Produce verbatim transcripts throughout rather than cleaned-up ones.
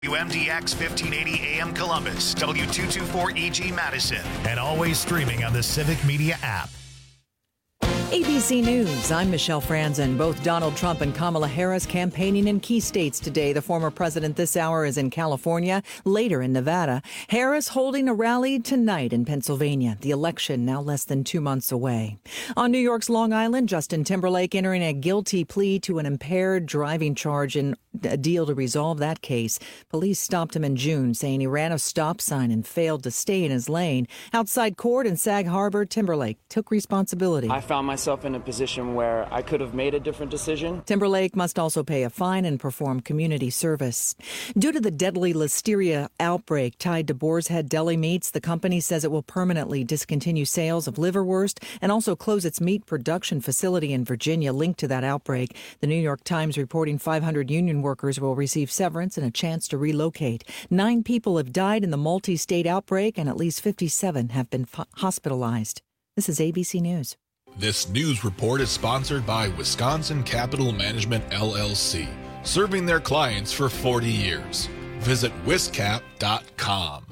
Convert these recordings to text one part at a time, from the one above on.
W M D X fifteen eighty A M Columbus, W two twenty-four E G Madison, and always streaming on the Civic Media app. A B C News, I'm Michelle Franzen. Both Donald Trump and Kamala Harris campaigning in key states today. The former president this hour is in California, later in Nevada. Harris holding a rally tonight in Pennsylvania. The election now less than two months away. On New York's Long Island, Justin Timberlake entering a guilty plea to an impaired driving charge in a deal to resolve that case. Police stopped him in June, saying he ran a stop sign and failed to stay in his lane. Outside court in Sag Harbor, Timberlake took responsibility. I found myself in a position where I could have made a different decision. Timberlake must also pay a fine and perform community service. Due to the deadly listeria outbreak tied to Boar's Head Deli Meats, the company says it will permanently discontinue sales of liverwurst and also close its meat production facility in Virginia linked to that outbreak. The New York Times reporting five hundred union workers will receive severance and a chance to relocate. Nine people have died in the multi-state outbreak and at least fifty-seven have been f- hospitalized. This is A B C News. This news report is sponsored by Wisconsin Capital Management, L L C, serving their clients for forty years. Visit wiscap dot com.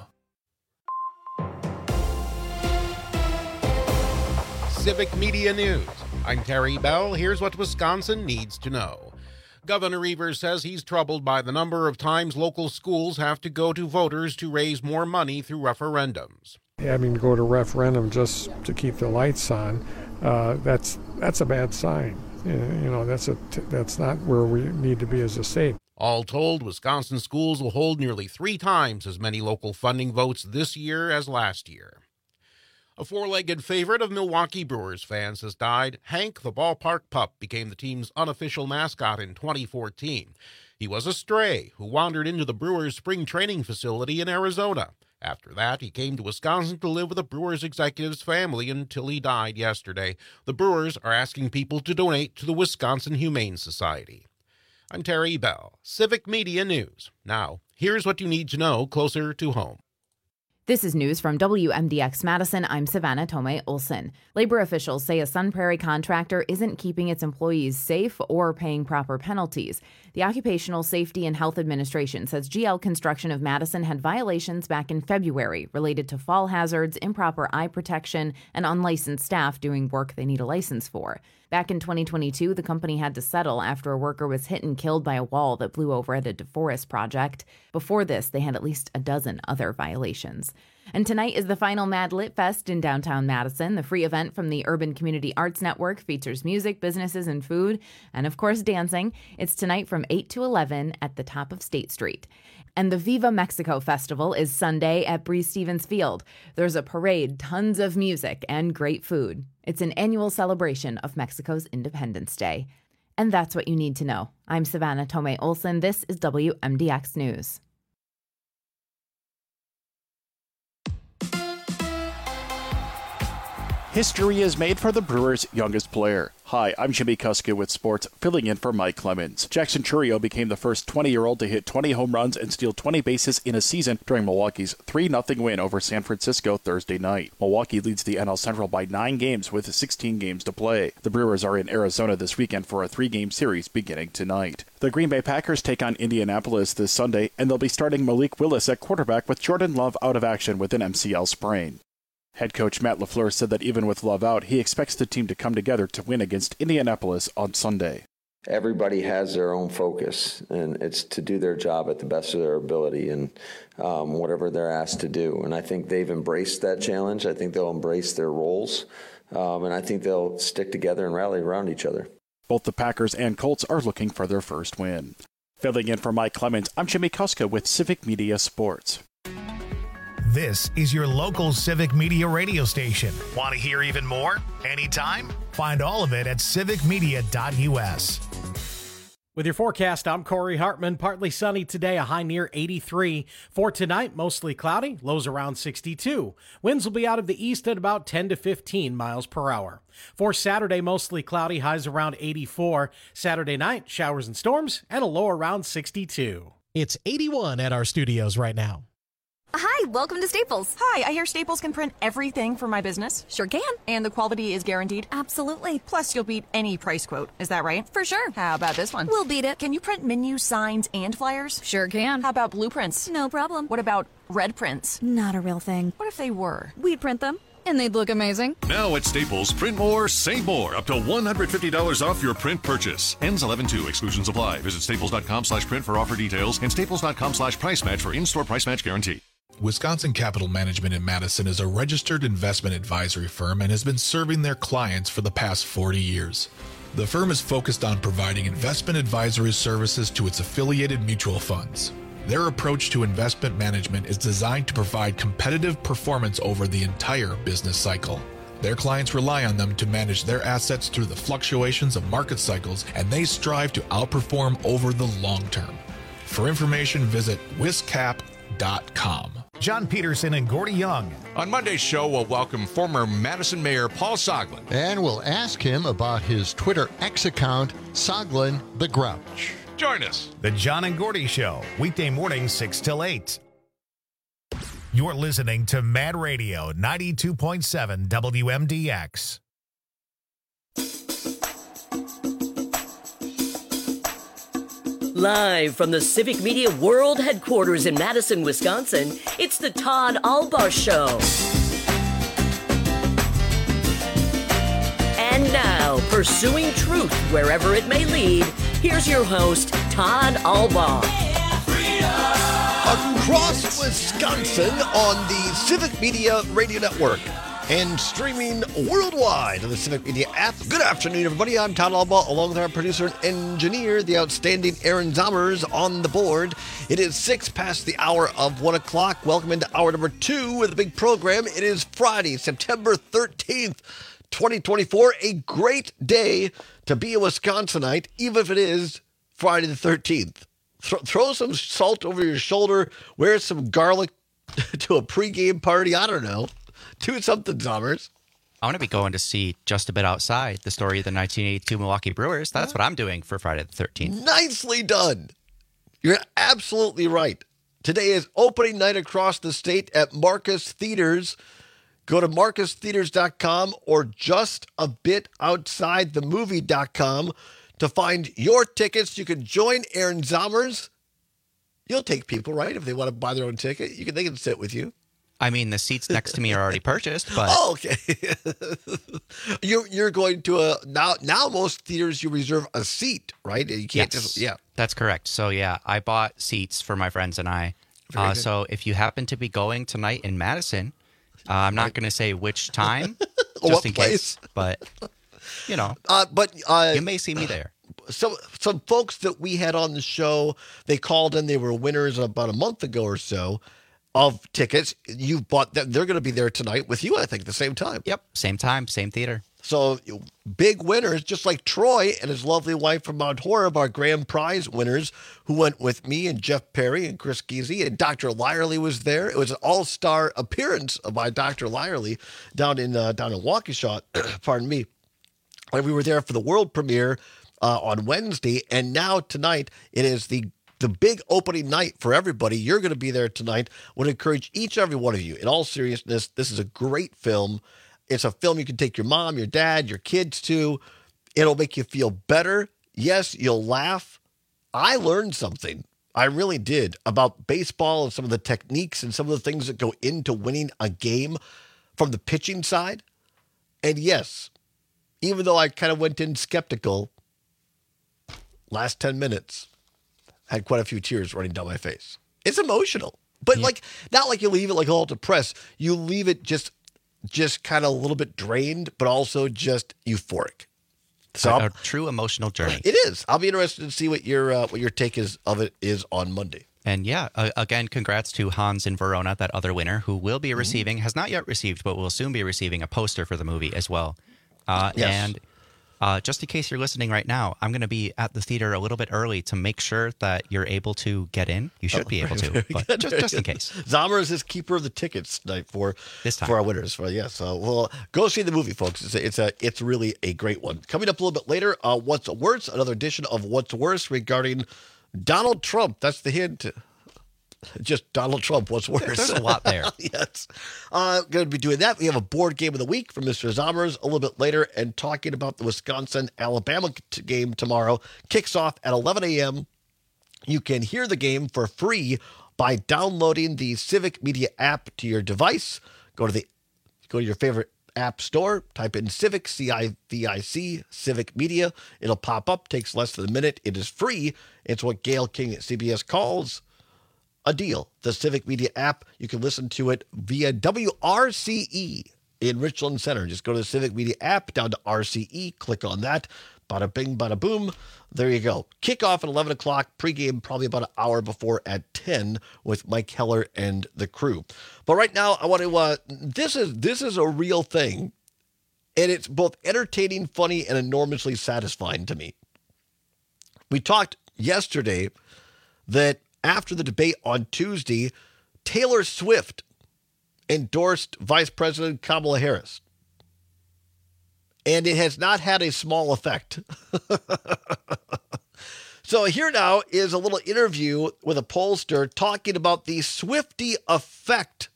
Civic Media News. I'm Terry Bell. Here's what Wisconsin needs to know. Governor Evers says he's troubled by the number of times local schools have to go to voters to raise more money through referendums. Having to go to referendum just to keep the lights on, uh, that's that's a bad sign. You know, that's a that's not where we need to be as a state. All told, Wisconsin schools will hold nearly three times as many local funding votes this year as last year. A four-legged favorite of Milwaukee Brewers fans has died. Hank, the ballpark pup, became the team's unofficial mascot in twenty fourteen. He was a stray who wandered into the Brewers' spring training facility in Arizona. After that, he came to Wisconsin to live with the Brewers executive's family until he died yesterday. The Brewers are asking people to donate to the Wisconsin Humane Society. I'm Terry Bell, Civic Media News. Now, here's what you need to know closer to home. This is news from W M D X Madison. I'm Savannah Tomei Olson. Labor officials say a Sun Prairie contractor isn't keeping its employees safe or paying proper penalties. The Occupational Safety and Health Administration says G L Construction of Madison had violations back in February related to fall hazards, improper eye protection, and unlicensed staff doing work they need a license for. Back in twenty twenty-two, the company had to settle after a worker was hit and killed by a wall that blew over at a DeForest project. Before this, they had at least a dozen other violations. And tonight is the final Mad Lit Fest in downtown Madison. The free event from the Urban Community Arts Network features music, businesses, and food, and of course dancing. It's tonight from eight to eleven at the top of State Street. And the Viva Mexico Festival is Sunday at Breese Stevens Field. There's a parade, tons of music, and great food. It's an annual celebration of Mexico's Independence Day. And that's what you need to know. I'm Savannah Tomei Olson. This is W M D X News. History is made for the Brewers' youngest player. Hi, I'm Jimmy Kuska with sports, filling in for Mike Clemens. Jackson Chourio became the first twenty-year-old to hit twenty home runs and steal twenty bases in a season during Milwaukee's three nothing win over San Francisco Thursday night. Milwaukee leads the N L Central by nine games with sixteen games to play. The Brewers are in Arizona this weekend for a three-game series beginning tonight. The Green Bay Packers take on Indianapolis this Sunday, and they'll be starting Malik Willis at quarterback with Jordan Love out of action with an M C L sprain. Head coach Matt LaFleur said that even with Love out, he expects the team to come together to win against Indianapolis on Sunday. Everybody has their own focus, and it's to do their job at the best of their ability and um, whatever they're asked to do. And I think they've embraced that challenge. I think they'll embrace their roles, um, and I think they'll stick together and rally around each other. Both the Packers and Colts are looking for their first win. Filling in for Mike Clemens, I'm Jimmy Kuska with Civic Media Sports. This is your local Civic Media radio station. Want to hear even more? Anytime? Find all of it at civic media dot u s. With your forecast, I'm Corey Hartman. Partly sunny today, a high near eighty-three. For tonight, mostly cloudy, lows around sixty-two. Winds will be out of the east at about ten to fifteen miles per hour. For Saturday, mostly cloudy, highs around eighty-four. Saturday night, showers and storms, and a low around sixty-two. It's eighty-one at our studios right now. Hi, welcome to Staples. Hi, I hear Staples can print everything for my business. Sure can. And the quality is guaranteed? Absolutely. Plus, you'll beat any price quote. Is that right? For sure. How about this one? We'll beat it. Can you print menus, signs, and flyers? Sure can. How about blueprints? No problem. What about red prints? Not a real thing. What if they were? We'd print them, and they'd look amazing. Now at Staples, print more, save more. Up to one hundred fifty dollars off your print purchase. Ends eleven two. Exclusions apply. Visit staples.com slash print for offer details and staples.com slash price match for in-store price match guarantee. Wisconsin Capital Management in Madison is a registered investment advisory firm and has been serving their clients for the past forty years. The firm is focused on providing investment advisory services to its affiliated mutual funds. Their approach to investment management is designed to provide competitive performance over the entire business cycle. Their clients rely on them to manage their assets through the fluctuations of market cycles, and they strive to outperform over the long term. For information, visit wiscap dot com. John Peterson and Gordy Young. On Monday's show, we'll welcome former Madison Mayor Paul Soglin. And we'll ask him about his Twitter X account, Soglin the Grouch. Join us. The John and Gordy Show, weekday mornings six till eight. You're listening to Mad Radio ninety-two point seven W M D X. Live from the Civic Media World Headquarters in Madison, Wisconsin, it's the Todd Albaugh Show. And now, pursuing truth wherever it may lead, here's your host, Todd Albaugh. Across Wisconsin on the Civic Media Radio Network and streaming worldwide on the Civic Media app. Good afternoon, everybody. I'm Todd Albaugh, along with our producer and engineer, the outstanding Aaron Zommers, on the board. It is six past the hour of one o'clock. Welcome into hour number two with a big program. It is Friday, September thirteenth, twenty twenty-four. A great day to be a Wisconsinite, even if it is Friday the thirteenth. Th- throw some salt over your shoulder, wear some garlic to a pregame party. I don't know. Do something, Zommers. I want to be going to see Just a Bit Outside, the story of the nineteen eighty-two Milwaukee Brewers. That's what I'm doing for Friday the thirteenth. Nicely done. You're absolutely right. Today is opening night across the state at Marcus Theaters. Go to marcus theaters dot com or just a bit outside the movie dot com to find your tickets. You can join Aaron Zommers. You'll take people, right? If they want to buy their own ticket, you can. They can sit with you. I mean, the seats next to me are already purchased, but oh, okay. you're you're going to a now now most theaters you reserve a seat, right? You can't yes, just yeah. That's correct. So yeah, I bought seats for my friends and I. Uh, so if you happen to be going tonight in Madison, uh, I'm not going to say which time, just in place? case, but you know, uh, but uh, you may see me there. Some some folks that we had on the show, they called in. They were winners about a month ago or so of tickets. You've bought them. They're going to be there tonight with you, I think, at the same time. Yep, same time, same theater. So big winners, just like Troy and his lovely wife from Mount Horeb, our grand prize winners, who went with me and Jeff Perry and Chris Giese, and Doctor Lyerly was there. It was an all-star appearance by Doctor Lyerly down in uh, down in Waukesha. Pardon me. And we were there for the world premiere uh, on Wednesday, and now tonight it is the The big opening night for everybody. You're going to be there tonight. I would encourage each and every one of you, in all seriousness, this is a great film. It's a film you can take your mom, your dad, your kids to. It'll make you feel better. Yes, you'll laugh. I learned something. I really did about baseball and some of the techniques and some of the things that go into winning a game from the pitching side. And yes, even though I kind of went in skeptical, last ten minutes, had quite a few tears running down my face. It's emotional, but yeah. like not like you leave it like all depressed. You leave it just, just kind of a little bit drained, but also just euphoric. So a, a true emotional journey. It is. I'll be interested to see what your uh, what your take is of it is on Monday. And yeah, uh, again, congrats to Hans in Verona, that other winner, who will be receiving, mm-hmm. has not yet received, but will soon be receiving a poster for the movie as well. Uh, yes. And Uh, just in case you're listening right now, I'm going to be at the theater a little bit early to make sure that you're able to get in. You should oh, be able to, but good. just, just in case. Zommers is keeper of the tickets tonight for this time for our winners. For yeah, so well, go see the movie, folks. It's a, it's a it's really a great one. Coming up a little bit later, uh, What's Worse? Another edition of What's Worse regarding Donald Trump. That's the hint. Just Donald Trump was worse. There's a lot there. Yes. Uh, going to be doing that. We have a board game of the week from Mister Zommers a little bit later, and talking about the Wisconsin-Alabama t- game tomorrow. Kicks off at eleven a.m. You can hear the game for free by downloading the Civic Media app to your device. Go to the go to your favorite app store, type in Civic, C I V I C, Civic Media. It'll pop up, takes less than a minute. It is free. It's what Gail King at C B S calls a deal. The Civic Media app, you can listen to it via W R C E in Richland Center. Just go to the Civic Media app, down to R C E, click on that. Bada bing, bada boom. There you go. Kickoff at eleven o'clock. Pregame probably about an hour before at ten with Mike Heller and the crew. But right now, I want to. Uh, this is this is a real thing, and it's both entertaining, funny, and enormously satisfying to me. We talked yesterday that after the debate on Tuesday, Taylor Swift endorsed Vice President Kamala Harris. And it has not had a small effect. So here now is a little interview with a pollster talking about the Swiftie effect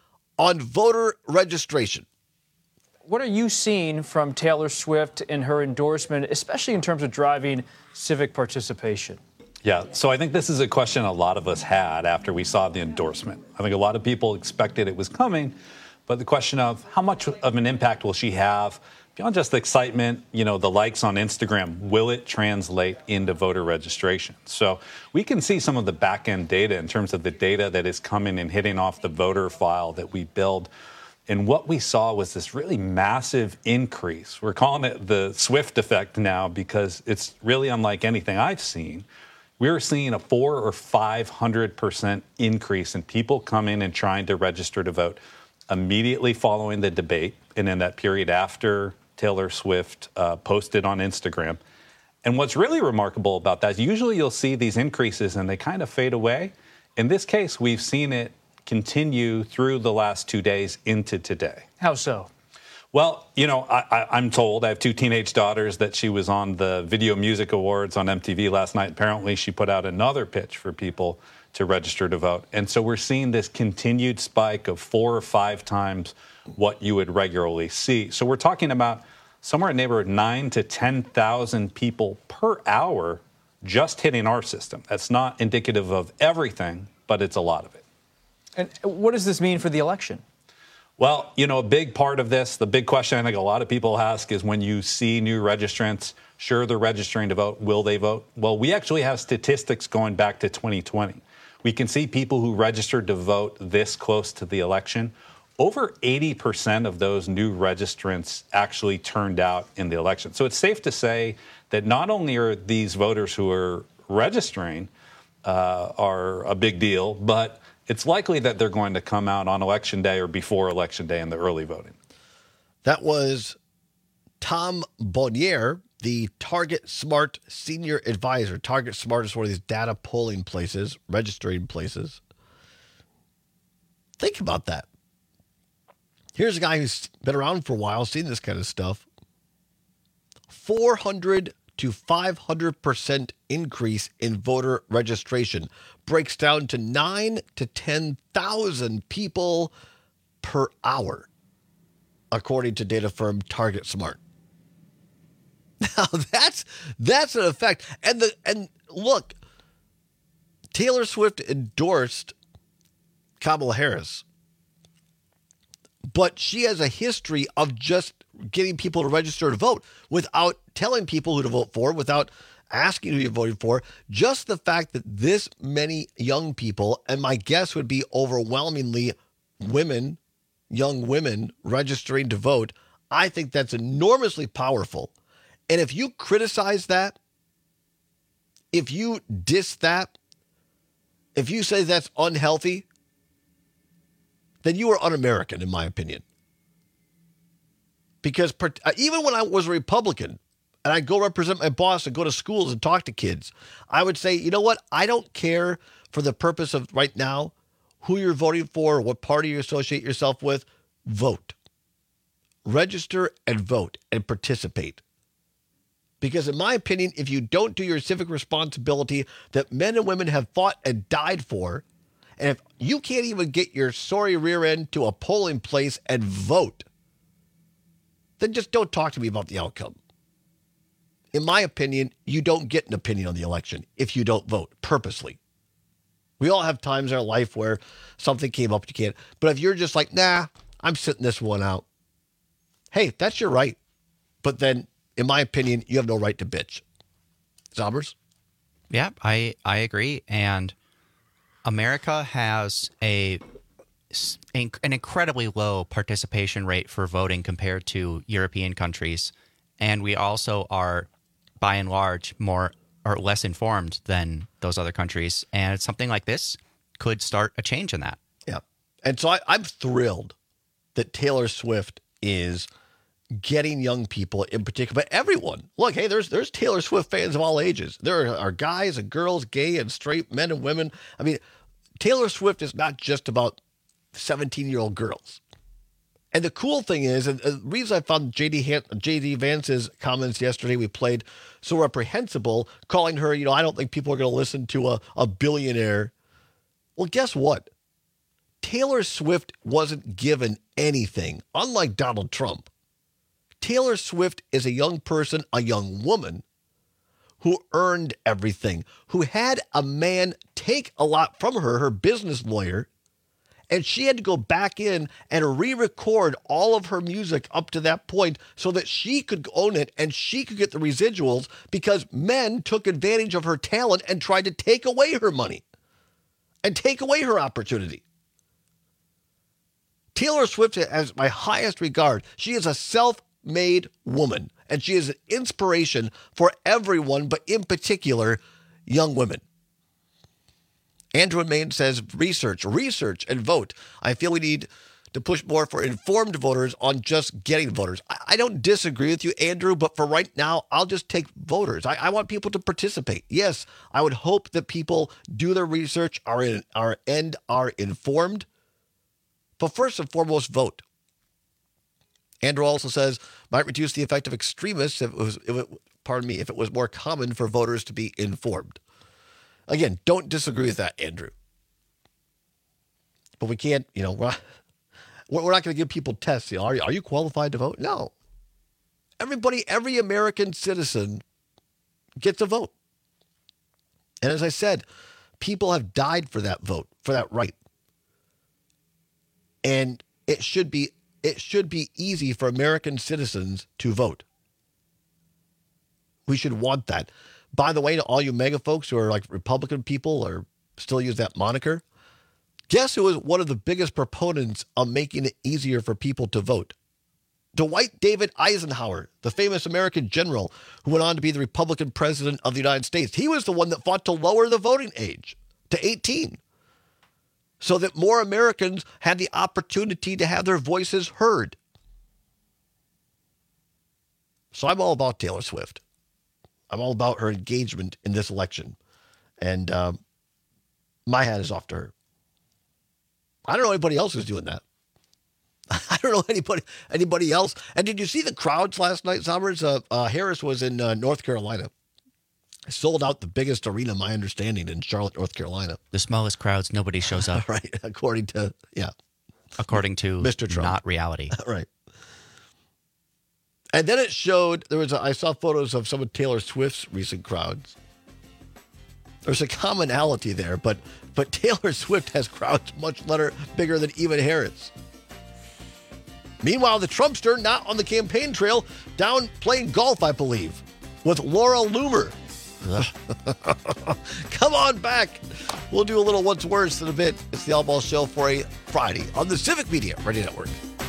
on voter registration. What are you seeing from Taylor Swift and her endorsement, especially in terms of driving civic participation? Yeah, so I think this is a question a lot of us had after we saw the endorsement. I think a lot of people expected it was coming, but the question of how much of an impact will she have? Beyond just the excitement, you know, the likes on Instagram, will it translate into voter registration? So we can see some of the back end data in terms of the data that is coming and hitting off the voter file that we build. And what we saw was this really massive increase. We're calling it the Swift effect now because it's really unlike anything I've seen. We're seeing a four or five hundred percent increase in people coming and trying to register to vote immediately following the debate and in that period after Taylor Swift uh, posted on Instagram. And what's really remarkable about that is usually you'll see these increases and they kind of fade away. In this case, we've seen it continue through the last two days into today. How so? Well, you know, I, I, I'm told, I have two teenage daughters, that she was on the Video Music Awards on M T V last night. Apparently, she put out another pitch for people to register to vote. And so we're seeing this continued spike of four or five times what you would regularly see. So we're talking about somewhere in the neighborhood nine to ten thousand people per hour just hitting our system. That's not indicative of everything, but it's a lot of it. And what does this mean for the election? Well, you know, a big part of this, the big question I think a lot of people ask is when you see new registrants, sure, they're registering to vote, will they vote? Well, we actually have statistics going back to twenty twenty. We can see people who registered to vote this close to the election. Over eighty percent of those new registrants actually turned out in the election. So it's safe to say that not only are these voters who are registering uh, are a big deal, but it's likely that they're going to come out on Election Day or before Election Day in the early voting. That was Tom Bonnier, the Target Smart Senior Advisor. Target Smart is one of these data polling places, registering places. Think about that. Here's a guy who's been around for a while, seen this kind of stuff. four hundred to five hundred percent increase in voter registration. Breaks down to nine to ten thousand people per hour, according to data firm Target Smart. Now that's that's an effect. And the and look, Taylor Swift endorsed Kamala Harris, but she has a history of just getting people to register to vote without telling people who to vote for, without asking who you're voting for. Just the fact that this many young people, and my guess would be overwhelmingly women, young women registering to vote, I think that's enormously powerful. And if you criticize that, if you diss that, if you say that's unhealthy, then you are un-American, in my opinion. Because even when I was a Republican and I'd go represent my boss and go to schools and talk to kids, I would say, you know what? I don't care for the purpose of right now who you're voting for or what party you associate yourself with. Vote. Register and vote and participate. Because in my opinion, if you don't do your civic responsibility that men and women have fought and died for, And if you can't even get your sorry rear end to a polling place and vote, then just don't talk to me about the outcome. In my opinion, you don't get an opinion on the election if you don't vote purposely. We all have times in our life where something came up you can't. But if you're just like, nah, I'm sitting this one out. Hey, that's your right. But then, in my opinion, you have no right to bitch. Zombers? Yeah, I, I agree. And America has a an incredibly low participation rate for voting compared to European countries. And we also are, by and large, more or less informed than those other countries. And something like this could start a change in that. Yeah. And so I, I'm thrilled that Taylor Swift is getting young people in particular, but everyone. Look, hey, there's there's Taylor Swift fans of all ages. There are, are guys and girls, gay and straight, men and women. I mean, Taylor Swift is not just about seventeen-year-old girls. And the cool thing is, and the reason I found J D Han- J D Vance's comments yesterday we played so reprehensible, calling her, you know, I don't think people are going to listen to a, a billionaire. Well, guess what? Taylor Swift wasn't given anything, unlike Donald Trump. Taylor Swift is a young person, a young woman, who earned everything, who had a man take a lot from her, her business lawyer, and she had to go back in and re-record all of her music up to that point so that she could own it and she could get the residuals because men took advantage of her talent and tried to take away her money and take away her opportunity. Taylor Swift has my highest regard. She is a self-made woman, and she is an inspiration for everyone, but in particular, young women. Andrew in Maine says, research, research, and vote. I feel we need to push more for informed voters on just getting voters. I, I don't disagree with you, Andrew, but for right now, I'll just take voters. I, I want people to participate. Yes, I would hope that people do their research, are in, are and are informed. But first and foremost, vote. Andrew also says, might reduce the effect of extremists if it was, if it, pardon me, if it was more common for voters to be informed. Again, don't disagree with that, Andrew. But we can't, you know, we're not, we're not going to give people tests. You know, are you, are you qualified to vote? No. Everybody, every American citizen gets a vote. And as I said, people have died for that vote, for that right. And it should be it should be easy for American citizens to vote. We should want that. By the way, to all you MAGA folks who are like Republican people or still use that moniker, guess who is one of the biggest proponents of making it easier for people to vote? Dwight David Eisenhower, the famous American general who went on to be the Republican president of the United States. He was the one that fought to lower the voting age to eighteen so that more Americans had the opportunity to have their voices heard. So I'm all about Taylor Swift. I'm all about her engagement in this election. And um, my hat is off to her. I don't know anybody else who's doing that. I don't know anybody anybody else. And did you see the crowds last night, Sommers? Uh, uh, Harris was in uh, North Carolina. Sold out the biggest arena, my understanding, in Charlotte, North Carolina. The smallest crowds, nobody shows up. Right, according to, yeah. According to Mister Trump. Not reality. Right. And then it showed, there was a, I saw photos of some of Taylor Swift's recent crowds. There's a commonality there, but but Taylor Swift has crowds much letter, bigger than even Harris. Meanwhile, the Trumpster not on the campaign trail, down playing golf, I believe, with Laura Loomer. Come on back. We'll do a little what's worse in a bit. It's the All Ball Show for a Friday on the Civic Media Radio Network.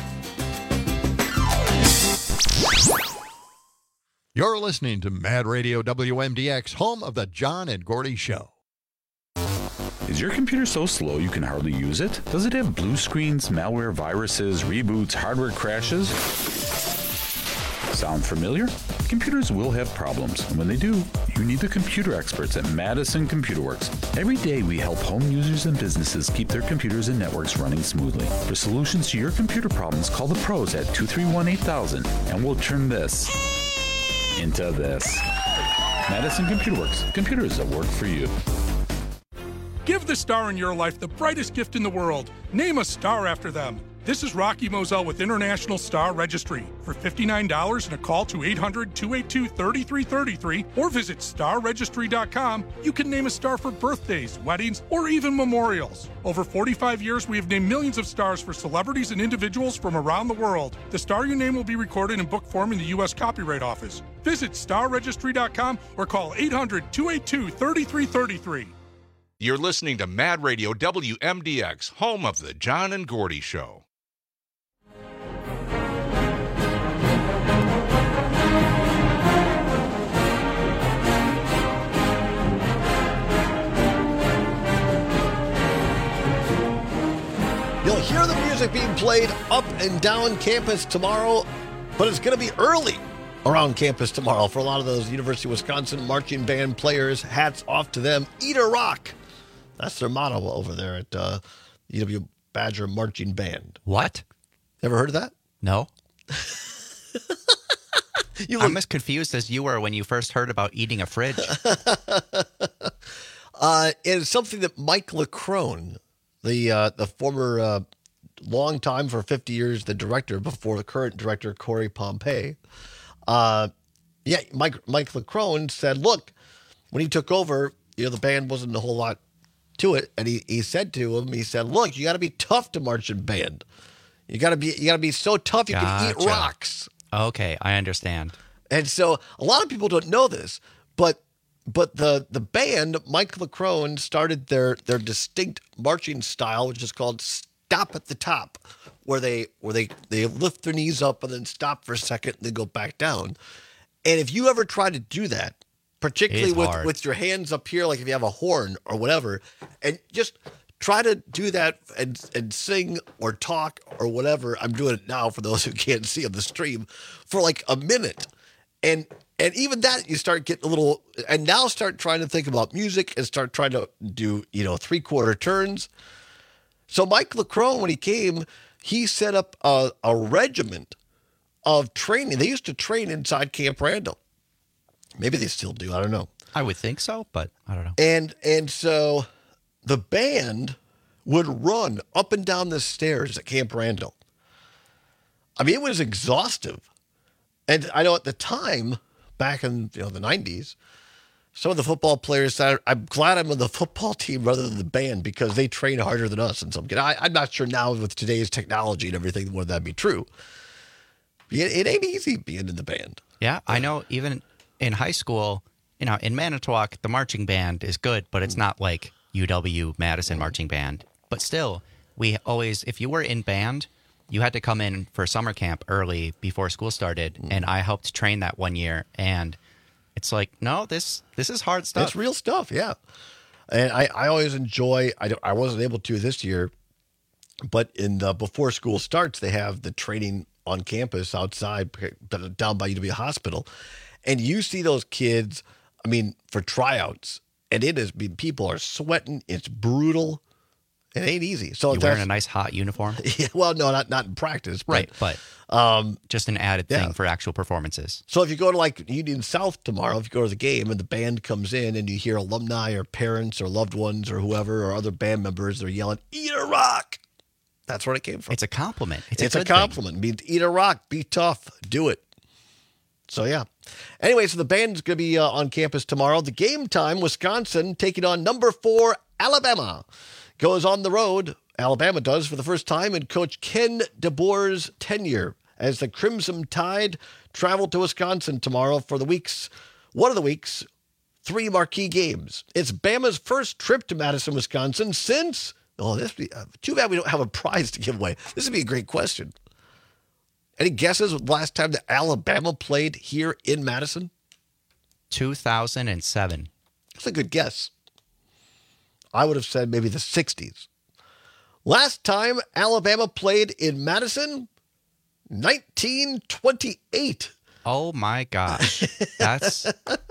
You're listening to Mad Radio W M D X, home of the John and Gordy Show. Is your computer so slow you can hardly use it? Does it have blue screens, malware, viruses, reboots, hardware crashes? Sound familiar? Computers will have problems, and when they do, you need the computer experts at Madison Computer Works. Every day we help home users and businesses keep their computers and networks running smoothly. For solutions to your computer problems, call the pros at two three one, eight thousand, and we'll turn this into this. Madison Computer Works, computers that work for you. Give the star in your life the brightest gift in the world. Name a star after them. This is Rocky Moselle with International Star Registry. For fifty-nine dollars and a call to eight hundred, two eight two, three three three three or visit star registry dot com, you can name a star for birthdays, weddings, or even memorials. Over forty-five years, we have named millions of stars for celebrities and individuals from around the world. The star you name will be recorded in book form in the U S Copyright Office. Visit star registry dot com or call eight hundred, two eight two, three three three three. You're listening to Mad Radio W M D X, home of the John and Gordy Show. You'll hear the music being played up and down campus tomorrow, but it's going to be early around campus tomorrow for a lot of those University of Wisconsin marching band players. Hats off to them. Eat a rock. That's their motto over there at uh, U W Badger Marching Band. What? Ever heard of that? No. You I'm as confused as you were when you first heard about eating a fridge. uh, it's something that Mike LeCrone, the uh, the former uh, long time for fifty years, the director before the current director, Corey Pompey. Uh, yeah, Mike Mike LeCrone said, look, when he took over, you know, the band wasn't a whole lot to it. And he, he said to him, he said, look, you got to be tough to march in band. You got to be you got to be so tough you Gotcha. can eat rocks. Okay, I understand. And so a lot of people don't know this, but but the the band, Mike LeCrone, started their their distinct marching style, which is called stop at the top, where they where they, they lift their knees up and then stop for a second and then go back down. And if you ever try to do that, particularly with, with your hands up here, like if you have a horn or whatever, and just try to do that and and sing or talk or whatever. I'm doing it now for those who can't see on the stream for like a minute. And and even that, you start getting a little, and now start trying to think about music and start trying to do, you know, three quarter turns. So Mike LeCrone, when he came, he set up a, a regiment of training. They used to train inside Camp Randall. Maybe they still do. I don't know. I would think so, but I don't know. And and so the band would run up and down the stairs at Camp Randall. I mean, it was exhaustive. And I know at the time, back in you know the nineties, some of the football players said, I'm glad I'm on the football team rather than the band because they train harder than us. And some I, I'm not sure now with today's technology and everything whether that'd be true. It, it ain't easy being in the band. Yeah, I know even in high school, you know, in Manitowoc, the marching band is good, but it's not like U W Madison marching band. But still, we always, if you were in band, you had to come in for summer camp early before school started. Mm. And I helped train that one year. And it's like, no, this this is hard stuff. It's real stuff, yeah. And I, I always enjoy, I, don't, I wasn't able to this year, but in the before school starts, they have the training on campus outside down by U W Hospital. And you see those kids, I mean, for tryouts, and it is, I mean, people are sweating. It's brutal. It ain't easy. So you're wearing a nice hot uniform? Yeah, well, no, not not in practice. But, right, but um, just an added yeah. thing for actual performances. So if you go to like Union South tomorrow, if you go to the game and the band comes in and you hear alumni or parents or loved ones or whoever or other band members, they're yelling, eat a rock. That's where it came from. It's a compliment. It's, it's a, a compliment. Means eat a rock, be tough, do it. So, yeah. Anyway, so the band's going to be uh, on campus tomorrow. The game time, Wisconsin taking on number four, Alabama. Goes on the road, Alabama does, for the first time in Coach Ken DeBoer's tenure as the Crimson Tide travel to Wisconsin tomorrow for the week's, one of the week's three marquee games. It's Bama's first trip to Madison, Wisconsin since, oh, this would be, uh, too bad we don't have a prize to give away. This would be a great question. Any guesses last time that Alabama played here in Madison? two thousand seven. That's a good guess. I would have said maybe the sixties. Last time Alabama played in Madison, nineteen twenty-eight. Oh, my gosh. That's...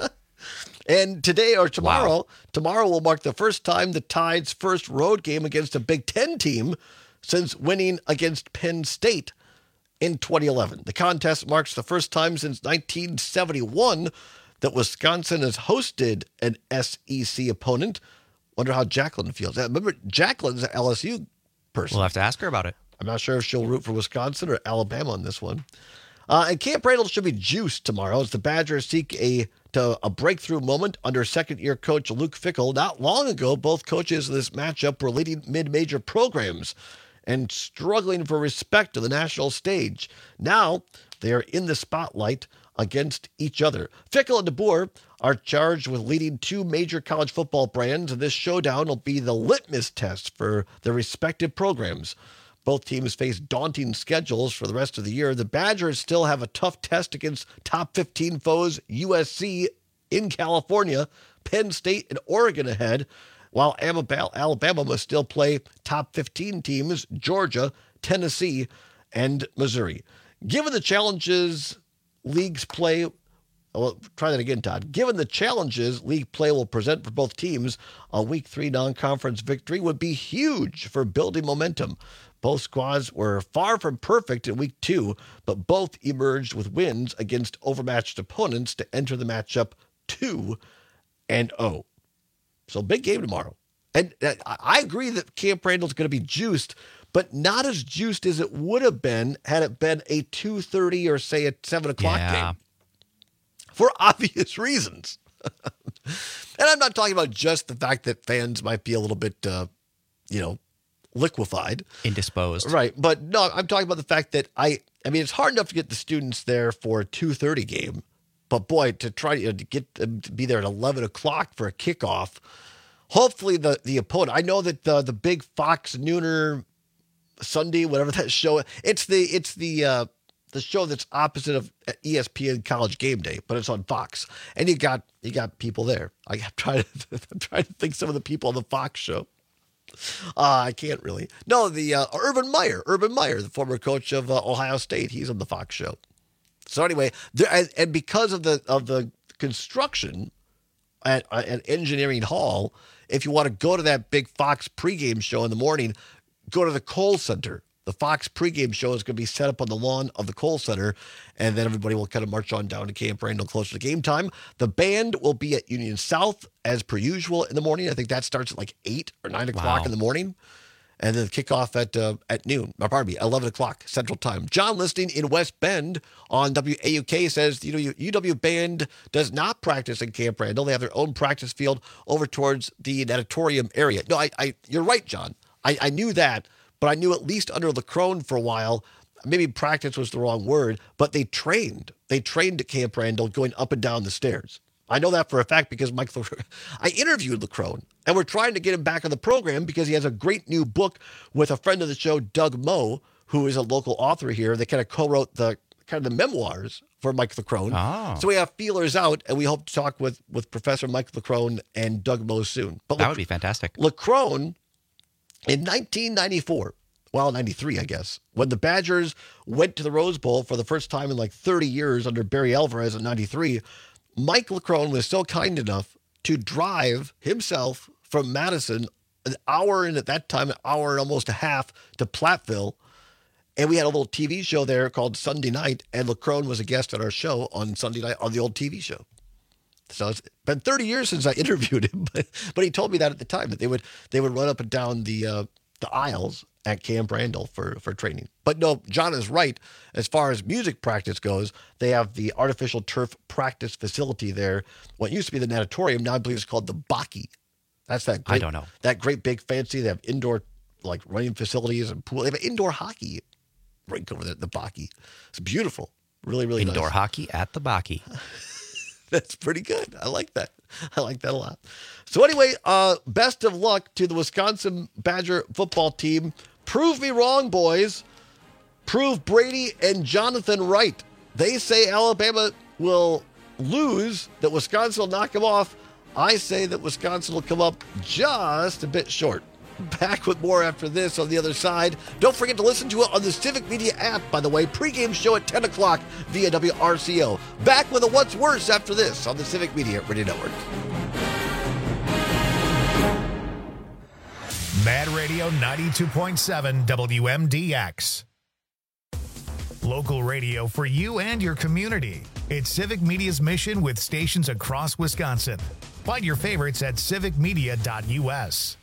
And today or tomorrow, wow. tomorrow will mark the first time the Tide's first road game against a Big Ten team since winning against Penn State in twenty eleven. The contest marks the first time since nineteen seventy-one that Wisconsin has hosted an S E C opponent, Wonder how Jacqueline feels. I remember, Jacqueline's an L S U person. We'll have to ask her about it. I'm not sure if she'll root for Wisconsin or Alabama on this one. Uh, and Camp Randall should be juiced tomorrow as the Badgers seek a to a breakthrough moment under second-year coach Luke Fickell. Not long ago, both coaches in this matchup were leading mid-major programs and struggling for respect on the national stage. Now, they are in the spotlight against each other. Fickell and DeBoer are charged with leading two major college football brands, and this showdown will be the litmus test for their respective programs. Both teams face daunting schedules for the rest of the year. The Badgers still have a tough test against top fifteen foes U S C in California, Penn State and Oregon ahead, while Alabama must still play top fifteen teams, Georgia, Tennessee, and Missouri. Given the challenges leagues play, well, try that again, Todd. Given the challenges league play will present for both teams, a week three non-conference victory would be huge for building momentum. Both squads were far from perfect in week two, but both emerged with wins against overmatched opponents to enter the matchup two and oh. So big game tomorrow. And I agree that Camp Randall's going to be juiced, but not as juiced as it would have been had it been a two thirty or, say, a seven o'clock yeah. game. For obvious reasons. And I'm not talking about just the fact that fans might be a little bit, uh, you know, liquefied. Indisposed. Right. But no, I'm talking about the fact that I, I mean, it's hard enough to get the students there for a two thirty game, but boy, to try you know, to get them to be there at eleven o'clock for a kickoff, hopefully the, the opponent, I know that the, the big Fox Nooner Sunday, whatever that show, it's the, it's the, uh, the show that's opposite of E S P N College Game Day, but it's on Fox, and you got you got people there. I, I'm trying to I'm trying to think some of the people on the Fox show. Uh, I can't really. No, the uh, Urban Meyer, Urban Meyer, the former coach of uh, Ohio State, he's on the Fox show. So anyway, there, and, and because of the of the construction at, at Engineering Hall, if you want to go to that big Fox pregame show in the morning, go to the Kohl Center. The Fox pregame show is going to be set up on the lawn of the Kohl Center, and then everybody will kind of march on down to Camp Randall closer to game time. The band will be at Union South as per usual in the morning. I think that starts at like eight or nine o'clock Wow. in the morning, and then kickoff at uh, at noon. Or pardon me, eleven o'clock Central Time. John listening in West Bend on W A U K says, you know, U W band does not practice in Camp Randall. They have their own practice field over towards the natatorium area. No, I, I you're right, John. I, I knew that. But I knew at least under Lacrone for a while, maybe practice was the wrong word, but they trained. They trained at Camp Randall going up and down the stairs. I know that for a fact because Mike, I interviewed Lacrone, and we're trying to get him back on the program because he has a great new book with a friend of the show, Doug Moe, who is a local author here. They kind of co-wrote the kind of the memoirs for Mike Lacrone. Oh. So we have feelers out, and we hope to talk with, with Professor Mike Lacrone and Doug Moe soon. But That Lac- would be fantastic. Lacrone, in nineteen ninety-four, well, ninety-three, I guess, when the Badgers went to the Rose Bowl for the first time in like thirty years under Barry Alvarez in ninety-three, Mike Lacrone was so kind enough to drive himself from Madison an hour, and at that time, an hour and almost a half to Platteville. And we had a little T V show there called Sunday Night, and Lacrone was a guest on our show on Sunday night on the old T V show. So it's been thirty years since I interviewed him, but, but he told me that at the time that they would they would run up and down the uh, the aisles at Camp Randall for, for training. But no, John is right. As far as music practice goes, they have the artificial turf practice facility there. What used to be the natatorium, now I believe it's called the Baki. That's that great, I don't know. That great big fancy. They have indoor like running facilities and pool. They have an indoor hockey rink over there at the Baki. It's beautiful. Really, really Indoor nice. hockey at the Baki. That's pretty good. I like that. I like that a lot. So anyway, uh, best of luck to the Wisconsin Badger football team. Prove me wrong, boys. Prove Brady and Jonathan right. They say Alabama will lose, that Wisconsin will knock them off. I say that Wisconsin will come up just a bit short. Back with more after this on the other side. Don't forget to listen to it on the Civic Media app, by the way. Pre-game show at ten o'clock via W R C O. Back with a What's Worse after this on the Civic Media Radio Network. Mad Radio ninety-two point seven W M D X. Local radio for you and your community. It's Civic Media's mission with stations across Wisconsin. Find your favorites at civic media dot U S.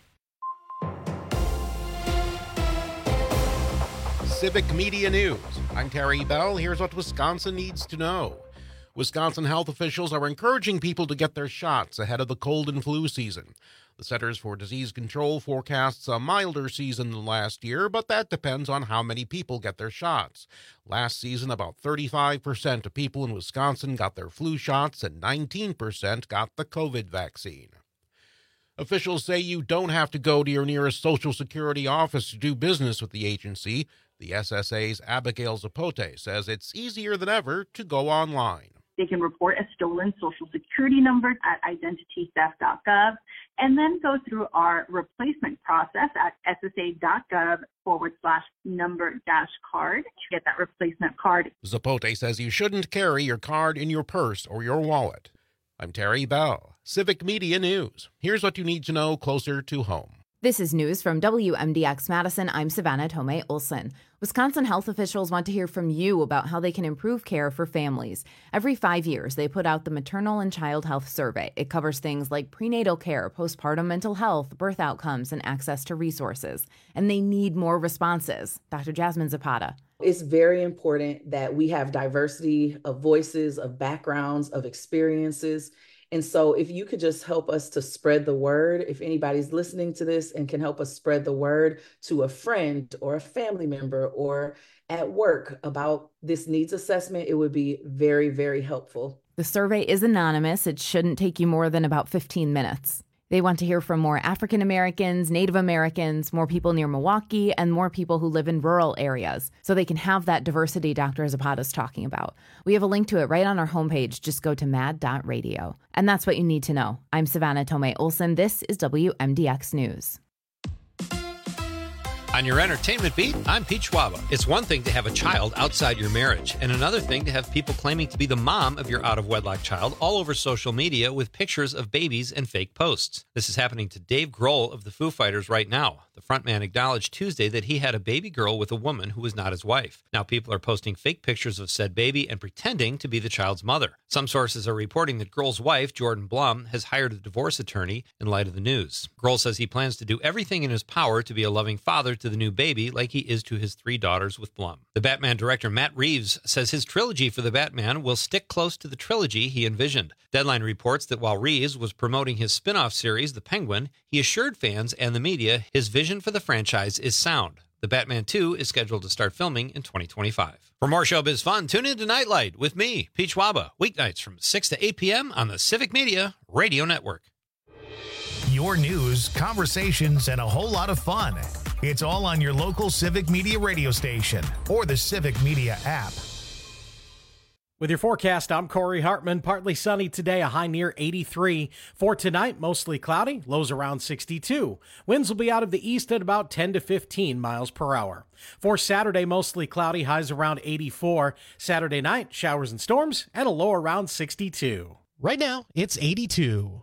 Civic Media News. I'm Terry Bell. Here's what Wisconsin needs to know. Wisconsin health officials are encouraging people to get their shots ahead of the cold and flu season. The Centers for Disease Control forecasts a milder season than last year, but that depends on how many people get their shots. Last season, about thirty-five percent of people in Wisconsin got their flu shots and nineteen percent got the COVID vaccine. Officials say you don't have to go to your nearest Social Security office to do business with the agency. The S S A's Abigail Zapote says it's easier than ever to go online. They can report a stolen Social Security number at identity theft dot gov and then go through our replacement process at ssa.gov forward slash number dash card to get that replacement card. Zapote says you shouldn't carry your card in your purse or your wallet. I'm Terry Bell, Civic Media News. Here's what you need to know closer to home. This is news from W M D X Madison. I'm Savannah Tomei Olson. Wisconsin health officials want to hear from you about how they can improve care for families. Every five years, they put out the Maternal and Child Health Survey. It covers things like prenatal care, postpartum mental health, birth outcomes, and access to resources. And they need more responses. Doctor Jasmine Zapata. It's very important that we have diversity of voices, of backgrounds, of experiences. And so if you could just help us to spread the word, if anybody's listening to this and can help us spread the word to a friend or a family member or at work about this needs assessment, it would be very, very helpful. The survey is anonymous. It shouldn't take you more than about fifteen minutes. They want to hear from more African Americans, Native Americans, more people near Milwaukee, and more people who live in rural areas, so they can have that diversity Doctor Zapata's talking about. We have a link to it right on our homepage. Just go to mad dot radio. And that's what you need to know. I'm Savannah Tomei Olson. This is W M D X News. On your entertainment beat, I'm Pete Schwaba. It's one thing to have a child outside your marriage, and another thing to have people claiming to be the mom of your out-of-wedlock child all over social media with pictures of babies and fake posts. This is happening to Dave Grohl of the Foo Fighters right now. The frontman acknowledged Tuesday that he had a baby girl with a woman who was not his wife. Now people are posting fake pictures of said baby and pretending to be the child's mother. Some sources are reporting that Grohl's wife, Jordan Blum, has hired a divorce attorney in light of the news. Grohl says he plans to do everything in his power to be a loving father to the new baby like he is to his three daughters with Blum. The Batman director Matt Reeves says his trilogy for the Batman will stick close to the trilogy he envisioned. Deadline reports that while Reeves was promoting his spin-off series, The Penguin, he assured fans and the media his vision for the franchise is sound. The Batman two is scheduled to start filming in twenty twenty-five. For more showbiz fun, tune in to Nightlight with me, Pete Schwaba, weeknights from six to eight p.m. on the Civic Media Radio Network. Your news, conversations, and a whole lot of fun. It's all on your local Civic Media radio station or the Civic Media app. With your forecast, I'm Corey Hartman. Partly sunny today, a high near eighty-three. For tonight, mostly cloudy, lows around sixty-two. Winds will be out of the east at about ten to fifteen miles per hour. For Saturday, mostly cloudy, highs around eighty-four. Saturday night, showers and storms, and a low around sixty-two. Right now, it's eighty-two.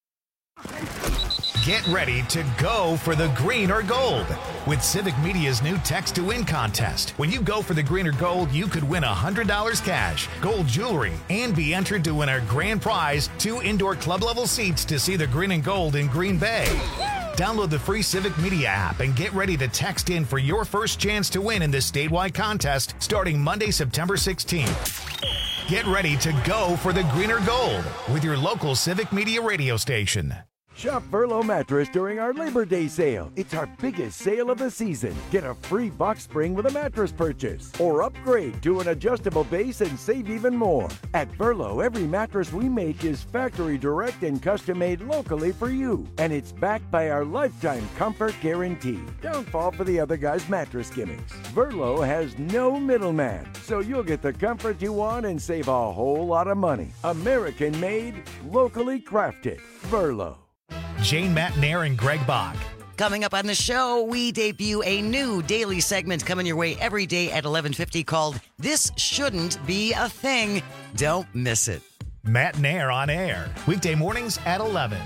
Get ready to go for the green or gold with Civic Media's new Text to Win contest. When you go for the green or gold, you could win one hundred dollars cash, gold jewelry, and be entered to win our grand prize, two indoor club-level seats to see the green and gold in Green Bay. Download the free Civic Media app and get ready to text in for your first chance to win in this statewide contest starting Monday, September sixteenth. Get ready to go for the green or gold with your local Civic Media radio station. Shop Verlo Mattress during our Labor Day sale. It's our biggest sale of the season. Get a free box spring with a mattress purchase or upgrade to an adjustable base and save even more. At Verlo, every mattress we make is factory direct and custom made locally for you. And it's backed by our lifetime comfort guarantee. Don't fall for the other guy's mattress gimmicks. Verlo has no middleman, so you'll get the comfort you want and save a whole lot of money. American made, locally crafted. Verlo. Jane Matnair and Greg Bach. Coming up on the show, we debut a new daily segment coming your way every day at eleven fifty called This Shouldn't Be a Thing. Don't miss it. Matnair on air, weekday mornings at eleven.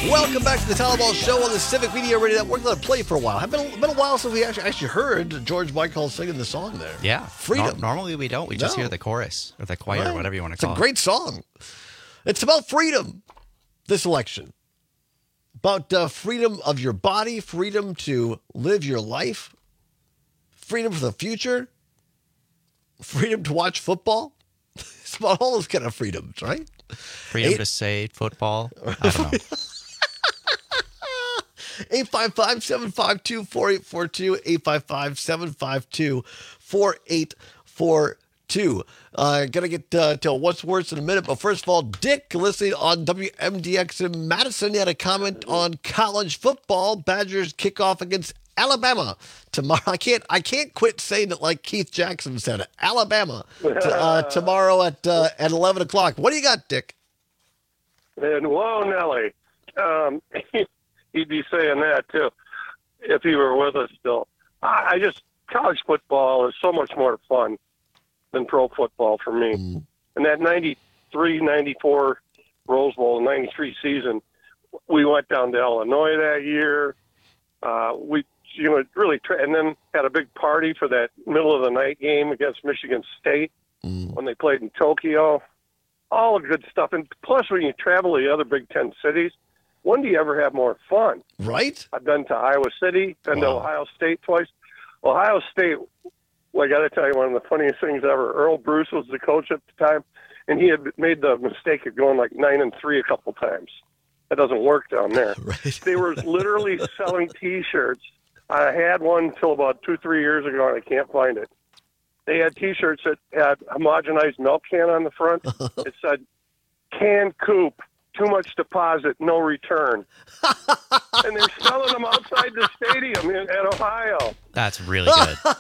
Welcome back to the Town Hall Show on the Civic Media Radio Network. Let it play for a while. It's been, been a while since we actually, actually heard George Michael singing the song there. Yeah. Freedom. No, normally we don't. We just No. hear the chorus or the choir, Right. or whatever you want to It's call a it. great song. It's about freedom, this election. About uh, freedom of your body, freedom to live your life, freedom for the future, freedom to watch football. It's about all those kind of freedoms, right? Freedom Eight- to say football. I don't know. eight five five, seven five two, four eight four two, eight five five, seven five two, four eight four two. Uh, gonna get uh, to what's worse in a minute, but first of all, Dick, listening on W M D X in Madison, had a comment on college football. Badgers kick off against Alabama tomorrow. I can't, I can't quit saying it like Keith Jackson said it. Alabama t- uh, tomorrow at uh, at eleven o'clock. What do you got, Dick? And whoa, Nelly. Um, he'd be saying that too if he were with us still. I, I just college football is so much more fun than pro football for me. Mm. And that ninety-three ninety-four Rose Bowl, ninety-three season, we went down to Illinois that year. Uh, we, you know, really, tra- and then had a big party for that middle of the night game against Michigan State mm. when they played in Tokyo. All the good stuff. And plus, when you travel to the other Big Ten cities, when do you ever have more fun? Right? I've been to Iowa City, been Wow. to Ohio State twice. Ohio State, well, I got to tell you, one of the funniest things ever. Earl Bruce was the coach at the time, and he had made the mistake of going like nine and three a couple times. That doesn't work down there. Right. They were literally selling T-shirts. I had one until about two, three years ago, and I can't find it. They had T-shirts that had homogenized milk can on the front. It said, "Can Coop, too much deposit, no return." And they're selling them outside the stadium in, at Ohio. That's really good.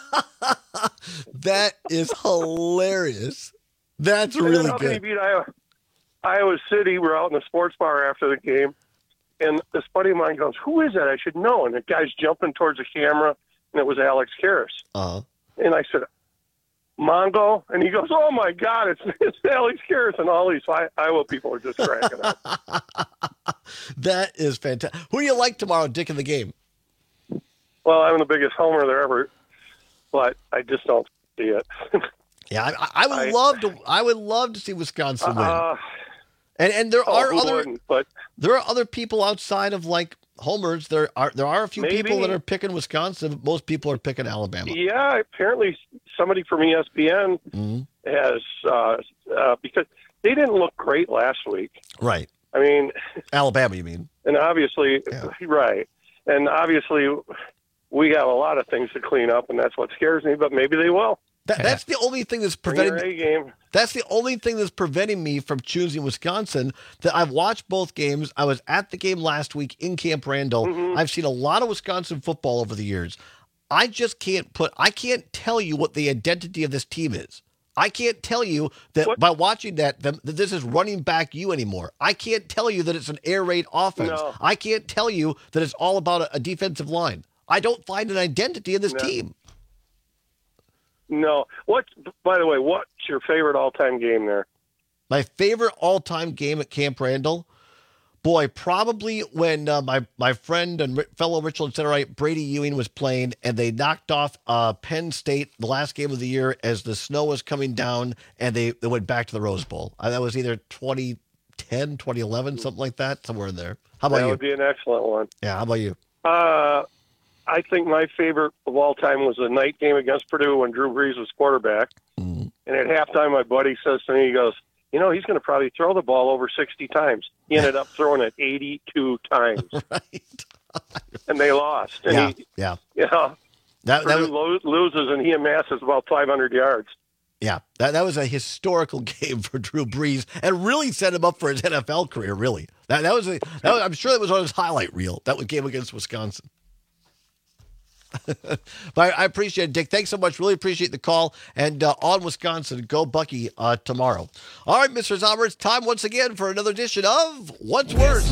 That is hilarious. That's And then really how can he good. beat Iowa? Iowa City, we're out in the sports bar after the game, and this buddy of mine goes, "Who is that? I should know." And the guy's jumping towards the camera, and it was Alex Karras. Uh-huh. And I said, "Mongo?" And he goes, "Oh, my God, it's, it's Alex Karras." And all these I- Iowa people are just cracking up. That is fantastic. Who do you like tomorrow, Dick, in the game? Well, I'm the biggest homer there ever, but I just don't see it. Yeah, I, I would I- love to. I would love to see Wisconsin win. Uh, And and there oh, are who other wouldn't? But there are other people outside of like homers. There are there are a few people Maybe. that are picking Wisconsin. But most people are picking Alabama. yeah, apparently somebody from E S P N Mm-hmm. has uh, uh, because they didn't look great last week. Right, I mean, Alabama. You mean? and obviously, right, and obviously, we have a lot of things to clean up, and that's what scares me. But maybe they will. That, that's the only thing that's Bring your preventing. A game. That's the only thing that's preventing me from choosing Wisconsin. That I've watched both games. I was at the game last week in Camp Randall. Mm-hmm. I've seen a lot of Wisconsin football over the years. I just can't put. I can't tell you what the identity of this team is. I can't tell you that by watching that, that that this is running back you anymore. I can't tell you that it's an air raid offense. No. I can't tell you that it's all about a, a defensive line. I don't find an identity in this No. team. No. What? By the way, what's your favorite all-time game there? My favorite all-time game at Camp Randall, boy, probably when uh, my my friend and ri- fellow Richland Centerite Brady Ewing was playing, and they knocked off uh, Penn State the last game of the year as the snow was coming down, and they, they went back to the Rose Bowl. Uh, that was either twenty ten, twenty eleven, something like that, somewhere in there. How about that you? would be an excellent one. Yeah, how about you? Uh, I think my favorite of all time was the night game against Purdue when Drew Brees was quarterback. Mm-hmm. And at halftime, my buddy says to me, he goes, "You know, he's going to probably throw the ball over sixty times." He ended up throwing it eighty-two times. Right. And they lost. And Yeah, he, yeah. you know, That, that Purdue was, lo- loses, and he amasses about five hundred yards. yeah, that, that was a historical game for Drew Brees and really set him up for his N F L career, really. That, that was, a, that was I'm sure that was on his highlight reel, that was game against Wisconsin. But I, I appreciate it, Dick. Thanks so much. Really appreciate the call. And uh, on Wisconsin, go Bucky uh, tomorrow. All right, Mister Zommer, it's time once again for another edition of What's Worse.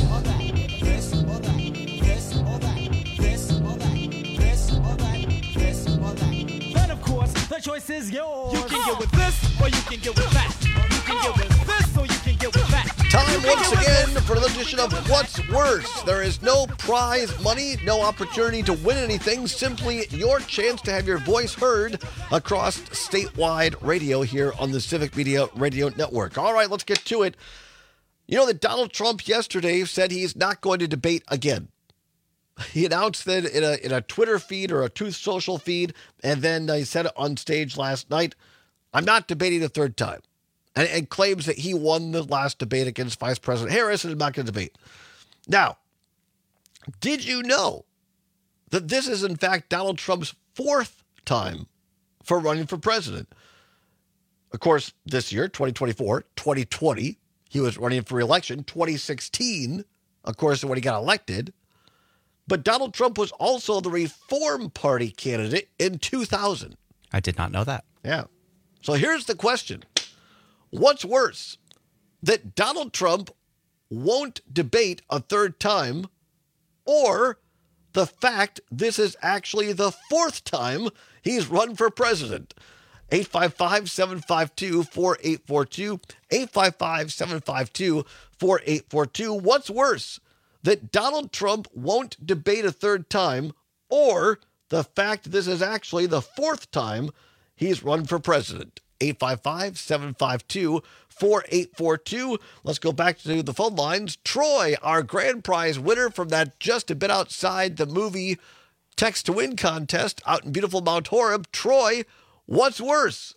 Then of course, the choice is yours. You can get with this or you can get with that. You can get with this or you can get with that. Time once again for another edition of What's Worse. There is no prize money, no opportunity to win anything, simply your chance to have your voice heard across statewide radio here on the Civic Media Radio Network. All right, let's get to it. You know that Donald Trump yesterday said he's not going to debate again. He announced that in a, in a Twitter feed or a Truth Social feed, and then he said it on stage last night, I'm not debating a third time. And, and claims that he won the last debate against Vice President Harris and is not going to debate. Now, did you know that this is, in fact, Donald Trump's fourth time for running for president? Of course, this year, twenty twenty-four, twenty twenty, he was running for re-election. twenty sixteen, of course, when he got elected. But Donald Trump was also the Reform Party candidate in two thousand. I did not know that. Yeah. So here's the question. What's worse, that Donald Trump won't debate a third time, or the fact this is actually the fourth time he's run for president? eight five five, seven five two, four eight four two, eight five five, seven five two, four eight four two. What's worse, that Donald Trump won't debate a third time, or the fact this is actually the fourth time he's run for president? eight five five, seven five two, four eight four two. Let's go back to the phone lines. Troy, our grand prize winner from that Just a Bit Outside the Movie Text to Win contest out in beautiful Mount Horeb. Troy, what's worse?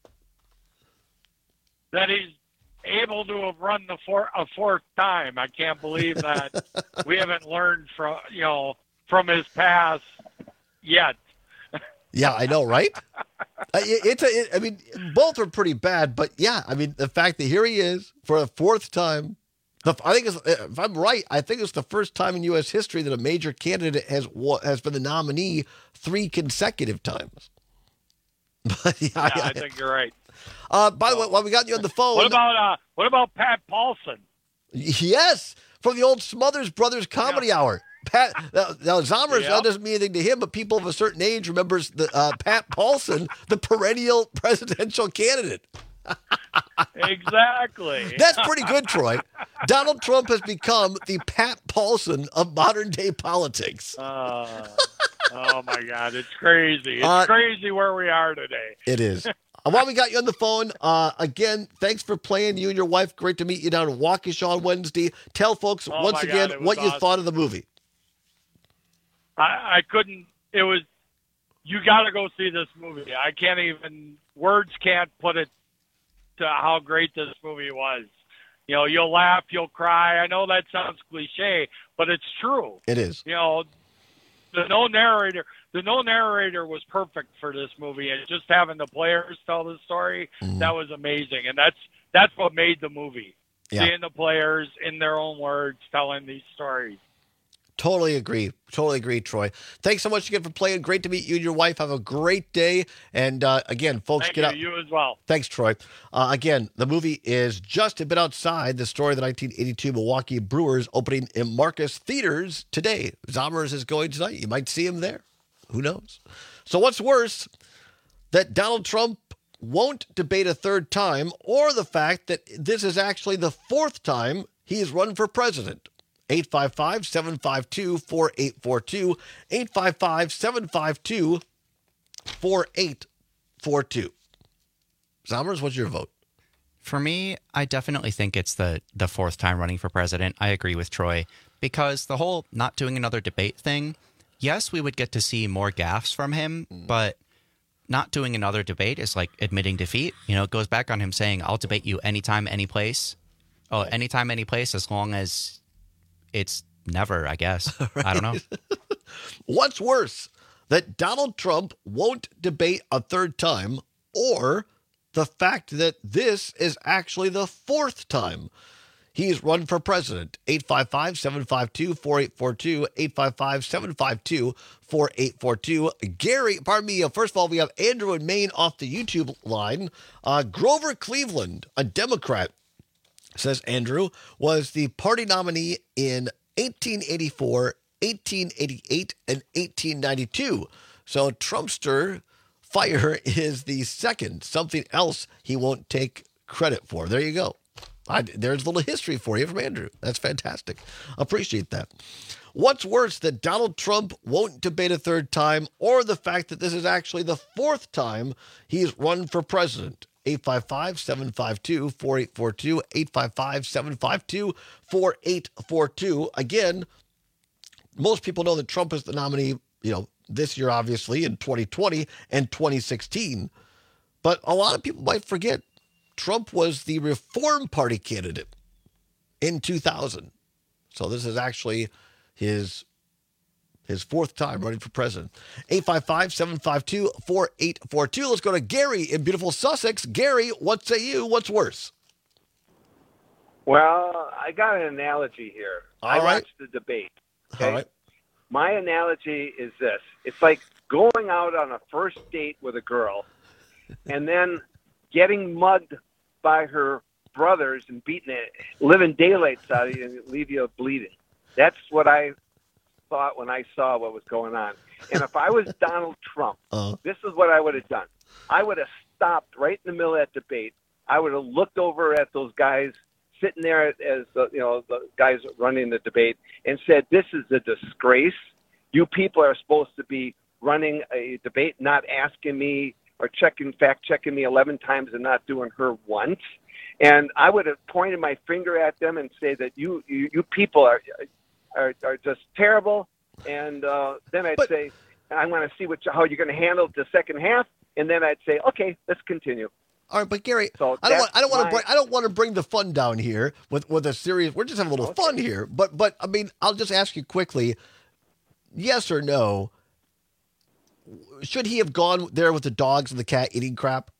That he's able to have run the four, a fourth time. I can't believe that we haven't learned from, you know, from his past yet. Yeah, I know, right? Uh, it, it's a, it, I mean, both are pretty bad, but yeah, I mean, the fact that here he is for a fourth time, the, I think it's, if I'm right, I think it's the first time in U S history that a major candidate has has been the nominee three consecutive times. But yeah, yeah I, I think you're right. Uh, by the way, while we got you on the phone, what about uh, what about Pat Paulson? Yes, from the old Smothers Brothers Comedy yeah. Hour. Pat, now, now Zommers, yep. that doesn't mean anything to him, but people of a certain age remembers the uh, Pat Paulson, the perennial presidential candidate. Exactly. That's pretty good, Troy. Donald Trump has become the Pat Paulson of modern day politics. Uh, oh my God, it's crazy. It's uh, crazy where we are today. It is. While we got you on the phone, uh, again, thanks for playing. You and your wife, great to meet you down in Waukesha on Wednesday. Tell folks oh once again God, what awesome. you thought of the movie. I, I couldn't, it was, you got to go see this movie. I can't even, words can't put it to how great this movie was. You know, you'll laugh, you'll cry. I know that sounds cliche, but it's true. It is. You know, the no narrator, the no narrator was perfect for this movie, and just having the players tell the story, mm-hmm. that was amazing. And that's, that's what made the movie. Yeah. Seeing the players in their own words telling these stories. Totally agree. Totally agree, Troy. Thanks so much again for playing. Great to meet you and your wife. Have a great day. And uh, again, folks, Thank get you, out. You as well. Thanks, Troy. Uh, again, the movie is Just a Bit Outside the story of the nineteen eighty-two Milwaukee Brewers, opening in Marcus Theaters today. Zommers is going tonight. You might see him there. Who knows? So what's worse, that Donald Trump won't debate a third time, or the fact that this is actually the fourth time he's run for president? eight five five, seven five two, four eight four two, eight five five, seven five two, four eight four two. Zommers, what's your vote? For me, I definitely think it's the, the fourth time running for president. I agree with Troy, because the whole not doing another debate thing, yes, we would get to see more gaffes from him, mm. but not doing another debate is like admitting defeat. You know, it goes back on him saying, I'll debate you anytime, any place. Oh, anytime, any place, as long as it's never, I guess. Right. I don't know. What's worse, that Donald Trump won't debate a third time, or the fact that this is actually the fourth time he's run for president? eight five five, seven five two, four eight four two, eight five five, seven five two, four eight four two. Gary, pardon me, first of all, we have Andrew in Maine off the YouTube line. Uh, Grover Cleveland, a Democrat, says Andrew, was the party nominee in eighteen eighty-four, eighteen eighty-eight, and eighteen ninety-two. So Trumpster Fire is the second, something else he won't take credit for. There you go. I, there's a little history for you from Andrew. That's fantastic. Appreciate that. What's worse, that Donald Trump won't debate a third time, or the fact that this is actually the fourth time he's run for president? eight five five, seven five two, four eight four two, eight five five, seven five two, four eight four two. Again, most people know that Trump is the nominee, you know, this year, obviously, in twenty twenty and twenty sixteen. But a lot of people might forget Trump was the Reform Party candidate in two thousand. So this is actually his his fourth time running for president. eight five five, seven five two, four eight four two. Let's go to Gary in beautiful Sussex. Gary, what say you? What's worse? Well, I got an analogy here. All I right. watched the debate. Okay? All right. My analogy is this. It's like going out on a first date with a girl and then getting mugged by her brothers and beating it, living daylights out of you and leave you bleeding. That's what I thought when I saw what was going on. And if I was Donald Trump, uh, this is what I would have done. I would have stopped right in the middle of that debate. I would have looked over at those guys sitting there as the, you know, the guys running the debate and said, this is a disgrace. You people are supposed to be running a debate, not asking me or checking, fact checking me eleven times and not doing her once. And I would have pointed my finger at them and say that you, you, you people are, are, are just terrible. And uh, then I'd but, say, I want to see what, how you're going to handle the second half. And then I'd say, okay, let's continue. All right, but Gary, so I don't want I don't want to my... bring I don't want to bring the fun down here with, with a serious. We're just having a little okay. fun here. But but I mean, I'll just ask you quickly, yes or no? Should he have gone there with the dogs and the cat eating crap?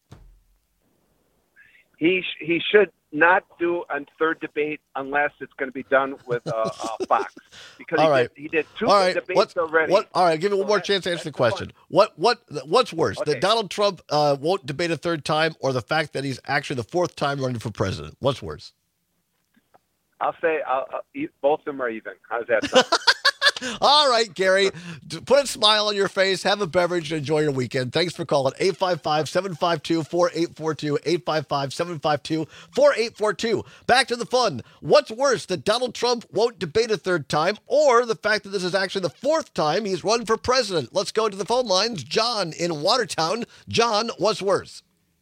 He sh- he should not do a third debate unless it's going to be done with a, a Fox, because all he, right. did, he did two all right. debates what, already. What, all right, give me so one more that, chance to answer the the question. One. What what what's worse, okay. that Donald Trump uh, won't debate a third time, or the fact that he's actually the fourth time running for president? What's worse? I'll say I'll, I'll, both of them are even. How's that sound? All right, Gary, put a smile on your face, have a beverage, and enjoy your weekend. Thanks for calling. eight five five, seven five two, four eight four two, eight five five, seven five two, four eight four two. Back to the fun. What's worse, that Donald Trump won't debate a third time, or the fact that this is actually the fourth time he's run for president? Let's go to the phone lines. John in Watertown. John, what's worse?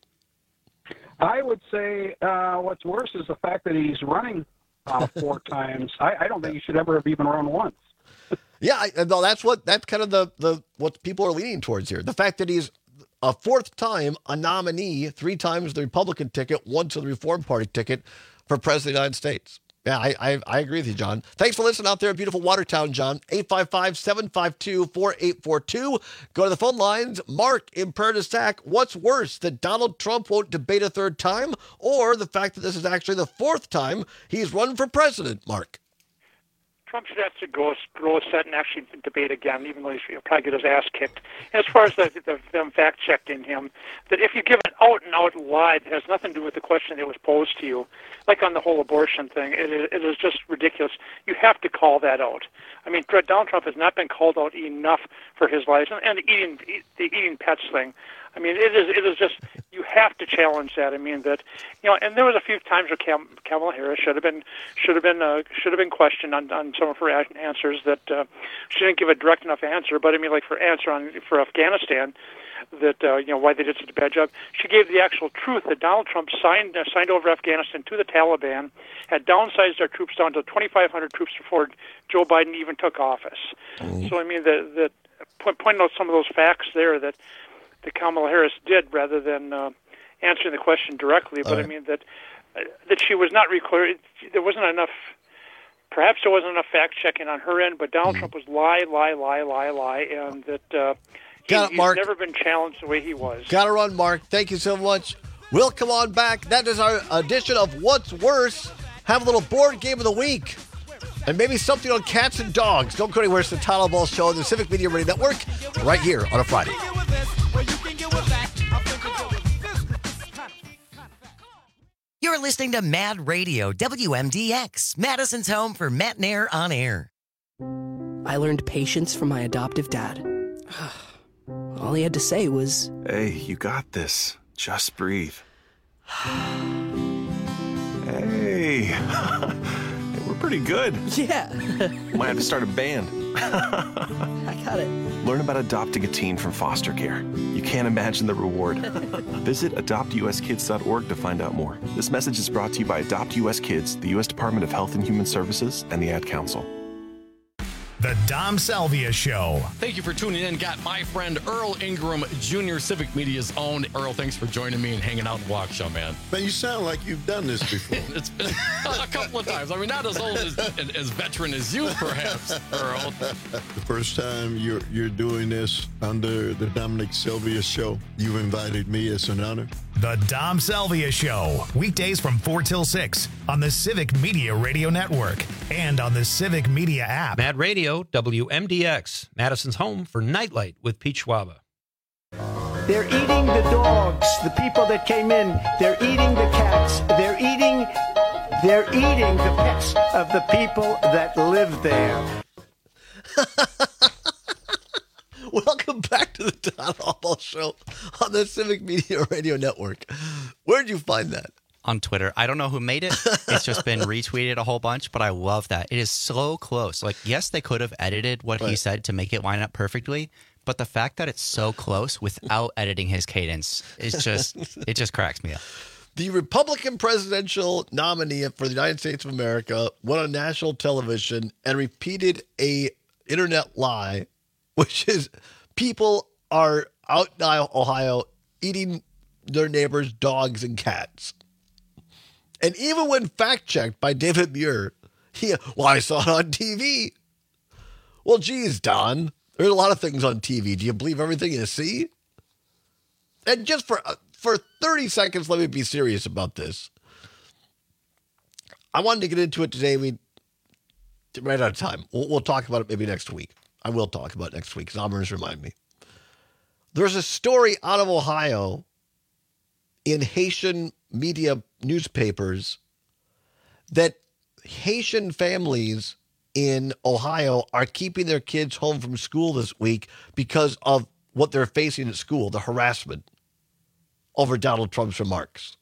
I would say uh, what's worse is the fact that he's running uh, four times. I, I don't think he should ever have even run once. Yeah, I, no, that's what that's kind of the, the what people are leaning towards here. The fact that he's a fourth time a nominee, three times the Republican ticket, once the Reform Party ticket for President of the United States. Yeah, I, I I agree with you, John. Thanks for listening out there in beautiful Watertown, John. eight five five, seven five two, four eight four two. Go to the phone lines. Mark in Prairie du Sac. What's worse, that Donald Trump won't debate a third time, or the fact that this is actually the fourth time he's run for president, Mark? Trump should have to go grow a set and actually debate again, even though he'll probably get his ass kicked. And as far as the, the, them fact-checking him, that if you give an out-and-out lie that has nothing to do with the question that was posed to you, like on the whole abortion thing, it is, it is just ridiculous. You have to call that out. I mean, Donald Trump has not been called out enough for his lies, and, and the eating the eating pets thing. I mean, it is it is just, you have to challenge that. I mean that, you know, and there was a few times where Cam, Kamala Harris should have been should have been uh, should have been questioned on, on some of her answers that uh, she didn't give a direct enough answer. But I mean, like for answer on for Afghanistan, that uh, you know why they did such a bad job. She gave the actual truth that Donald Trump signed uh, signed over Afghanistan to the Taliban, had downsized our troops down to twenty-five hundred troops before Joe Biden even took office. Mm-hmm. So I mean that that pointing out some of those facts there that. that Kamala Harris did, rather than uh, answering the question directly. But right. I mean that uh, that she was not recorded. There wasn't enough. Perhaps there wasn't enough fact checking on her end. But Donald mm. Trump was lie, lie, lie, lie, lie, and that uh, he, Got it, Mark. he's never been challenged the way he was. Got to run, Mark. Thank you so much. We'll come on back. That is our edition of What's Worse. Have a little board game of the week. And maybe something on cats and dogs. Don't go anywhere. It's the Tyler Ball Show on the Civic Media Radio Network right here on a Friday. You're listening to Mad Radio, W M D X, Madison's home for Matt Nair on air. I learned patience from my adoptive dad. All he had to say was, "Hey, you got this. Just breathe." Hey, We're pretty good. Yeah. Might have to start a band. I got it. Learn about adopting a teen from foster care. You can't imagine the reward. Visit adopt u s kids dot org to find out more. This message is brought to you by Adopt U S Kids, the U S Department of Health and Human Services, and the Ad Council. The Dom Salvia Show. Thank you for tuning in. Got my friend Earl Ingram, Junior Civic Media's own. Earl, thanks for joining me and hanging out in Waukesha, man. Man, you sound like you've done this before. It's been a couple of times. I mean, not as old as, as veteran as you, perhaps, Earl. The first time you're you're doing this under the Dominic Salvia Show, you've invited me. It's an honor. The Dom Salvia Show, weekdays from four till six on the Civic Media Radio Network and on the Civic Media app. Mad Radio, W M D X, Madison's home for Nightlight with Pete Schwaba. They're eating the dogs, the people that came in. They're eating the cats. They're eating, they're eating the pets of the people that live there. Welcome back to the Don Hall Show on the Civic Media Radio Network. Where'd you find that? On Twitter. I don't know who made it. It's just been retweeted a whole bunch, but I love that. It is so close. Like, yes, they could have edited what right. he said to make it line up perfectly, but the fact that it's so close without editing his cadence, it's just, it just cracks me up. The Republican presidential nominee for the United States of America went on national television and repeated a internet lie, which is people are out in Ohio eating their neighbors' dogs and cats. And even when fact-checked by David Muir, he, well, I saw it on T V. Well, geez, Don, there's a lot of things on T V. Do you believe everything you see? And just for for thirty seconds, let me be serious about this. I wanted to get into it today. We ran out of time. We'll, we'll talk about it maybe next week. I will talk about it next week because Almers remind me. There's a story out of Ohio in Haitian media newspapers that Haitian families in Ohio are keeping their kids home from school this week because of what they're facing at school, the harassment over Donald Trump's remarks.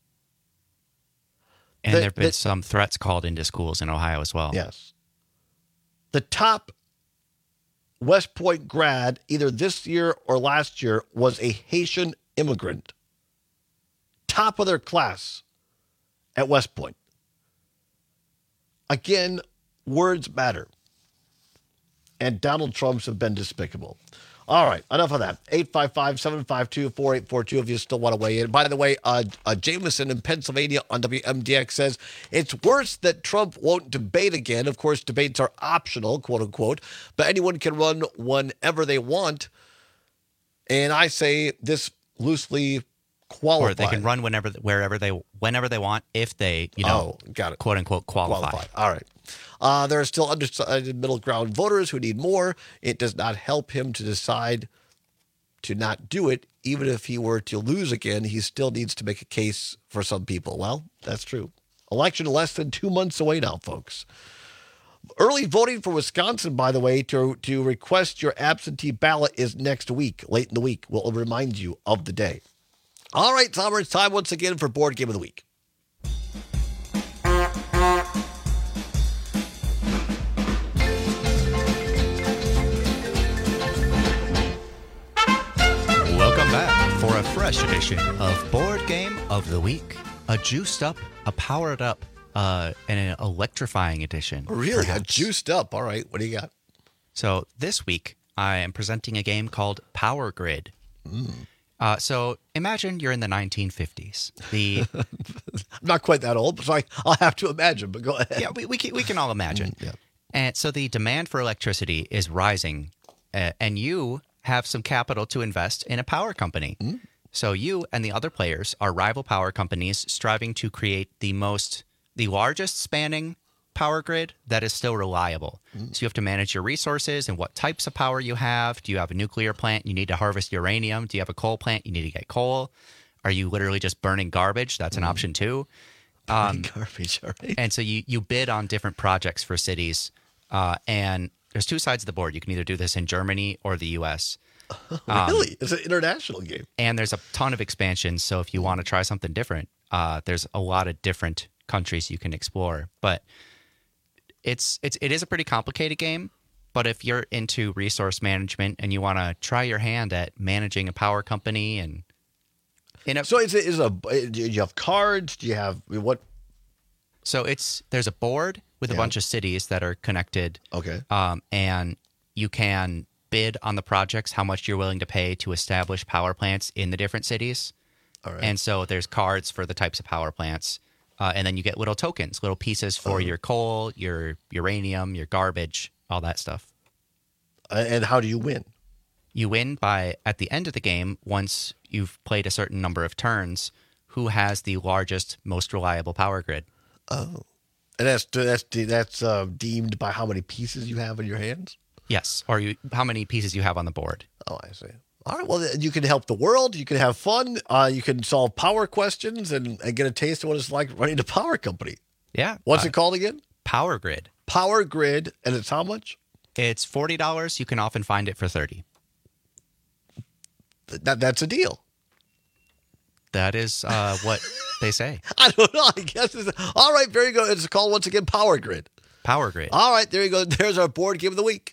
And the, there have been the, some threats called into schools in Ohio as well. Yes. The top West Point grad, either this year or last year, was a Haitian immigrant. Top of their class at West Point. Again, words matter. And Donald Trump's have been despicable. All right, enough of that. eight five five, seven five two, four eight four two if you still want to weigh in. By the way, uh, uh, Jameson in Pennsylvania on W M D X says, it's worse that Trump won't debate again. Of course, debates are optional, quote unquote, but anyone can run whenever they want. And I say this loosely qualified. Or they can run whenever, wherever they, whenever they want, if they, you know, oh, got it. quote unquote, qualify. qualify. All right. Uh, there are still undecided middle ground voters who need more. It does not help him to decide to not do it. Even if he were to lose again, he still needs to make a case for some people. Well, that's true. Election less than two months away now, folks. Early voting for Wisconsin, by the way, to, to request your absentee ballot is next week, late in the week. We'll remind you of the day. All right, Summer, it's time once again for Board Game of the Week. Welcome back for a fresh edition of Board Game of the Week. A juiced up, a powered up, uh, and an electrifying edition. Really? Perhaps. A juiced up. All right. What do you got? So this week, I am presenting a game called Power Grid. Mm. Uh, so imagine you're in the nineteen fifties. The I'm not quite that old, so I, I'll have to imagine, but go ahead. Yeah, we, we, can, we can all imagine. Mm, yeah. And so the demand for electricity is rising, uh, and you have some capital to invest in a power company. Mm. So you and the other players are rival power companies striving to create the most, the largest spanning power grid that is still reliable. Mm. So you have to manage your resources and what types of power you have. Do you have a nuclear plant? You need to harvest uranium. Do you have a coal plant? You need to get coal. Are you literally just burning garbage? That's an mm. option too. Um, garbage, all right. And so you, you bid on different projects for cities. Uh, and there's two sides of the board. You can either do this in Germany or the U S. Really? Um, it's an international game. And there's a ton of expansions. So if you want to try something different, uh, there's a lot of different countries you can explore. But it's it's it is a pretty complicated game. But if you're into resource management and you want to try your hand at managing a power company and in a, so is it is a do you have cards? Do you have what? So it's there's a board with a Yeah. bunch of cities that are connected. Okay. Um, and you can bid on the projects, how much you're willing to pay to establish power plants in the different cities. All right. And so there's cards for the types of power plants. Uh, and then you get little tokens, little pieces for your coal, your uranium, your garbage, all that stuff. Uh, and how do you win? You win by, at the end of the game, once you've played a certain number of turns, who has the largest, most reliable power grid. Oh. And that's that's that's uh, deemed by how many pieces you have in your hands? Yes, or you, how many pieces you have on the board. Oh, I see. All right, well, you can help the world. You can have fun. Uh, you can solve power questions and, and get a taste of what it's like running a power company. Yeah. What's uh, it called again? Power Grid. Power Grid, and it's how much? It's forty dollars. You can often find it for thirty dollars. That, that's a deal. That is uh, what they say. I don't know. I guess it's all right. Very good. It's called once again Power Grid. Power Grid. All right, there you go. There's our board game of the week.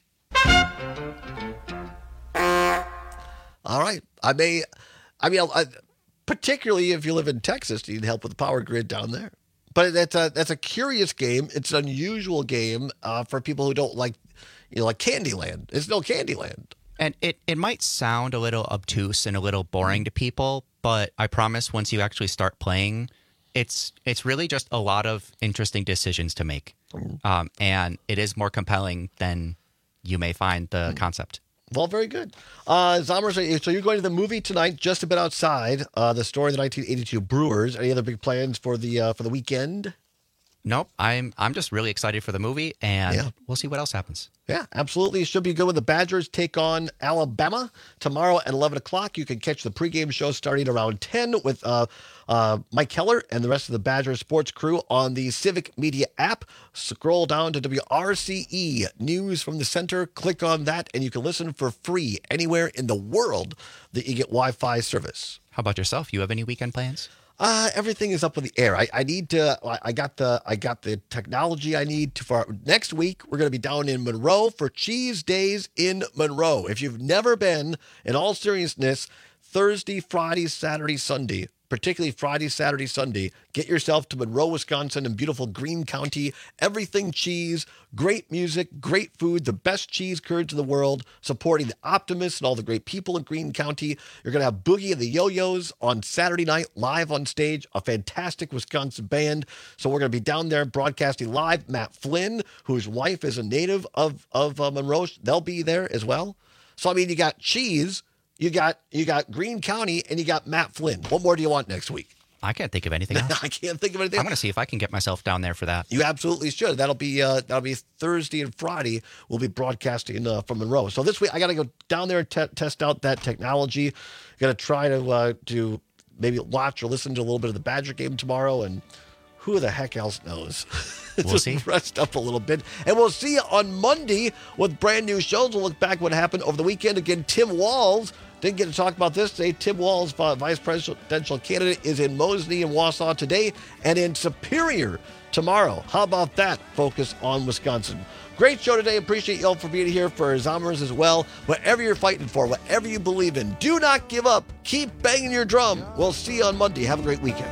All right. I may, I mean, I, particularly if you live in Texas, you need help with the Power Grid down there. But that's a that's a curious game. It's an unusual game uh, for people who don't like, you know, like Candyland. It's no Candyland. And it, it might sound a little obtuse and a little boring to people, but I promise once you actually start playing, it's it's really just a lot of interesting decisions to make. Um, and it is more compelling than you may find the concept. Well, very good. Uh, Zombers, so you're going to the movie tonight, Just a Bit Outside, uh, the story of the nineteen eighty-two Brewers. Any other big plans for the uh, for the weekend? Nope. I'm I'm just really excited for the movie, and Yeah. we'll see what else happens. Yeah, absolutely. It should be good when the Badgers take on Alabama tomorrow at eleven o'clock. You can catch the pregame show starting around ten with uh, uh, Mike Keller and the rest of the Badgers sports crew on the Civic Media app. Scroll down to W R C E, News from the Center. Click on that, and you can listen for free anywhere in the world that you get Wi-Fi service. How about yourself? You have any weekend plans? Uh, everything is up in the air. I, I need to. I I got the. I got the technology I need to. For next week, we're going to be down in Monroe for Cheese Days in Monroe. If you've never been, in all seriousness, Thursday, Friday, Saturday, Sunday, particularly Friday, Saturday, Sunday, get yourself to Monroe, Wisconsin, and beautiful Greene County. Everything cheese, great music, great food, the best cheese curds in the world, supporting the optimists and all the great people in Greene County. You're going to have Boogie and the Yo-Yos on Saturday night, live on stage, a fantastic Wisconsin band. So we're going to be down there broadcasting live. Matt Flynn, whose wife is a native of, of uh, Monroe, they'll be there as well. So, I mean, you got cheese, you got you got Greene County, and you got Matt Flynn. What more do you want next week? I can't think of anything else. I can't think of anything. I'm going to see if I can get myself down there for that. You absolutely should. That'll be uh, that'll be Thursday and Friday. We'll be broadcasting uh, from Monroe. So this week I got to go down there and te- test out that technology. Got to try to uh, to maybe watch or listen to a little bit of the Badger game tomorrow, and who the heck else knows? We'll Just see. rest up a little bit, and we'll see you on Monday with brand new shows. We'll look back what happened over the weekend. Again, Tim Walz. Didn't get to talk about this today. Tim Walz, uh, vice presidential candidate, is in Moseley and Wausau today and in Superior tomorrow. How about that? Focus on Wisconsin. Great show today. Appreciate y'all for being here, for Zombers as well. Whatever you're fighting for, whatever you believe in, do not give up. Keep banging your drum. We'll see you on Monday. Have a great weekend.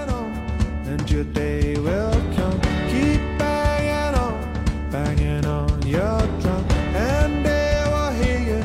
And your day will come. Keep banging on, banging on your drum, and they will hear you.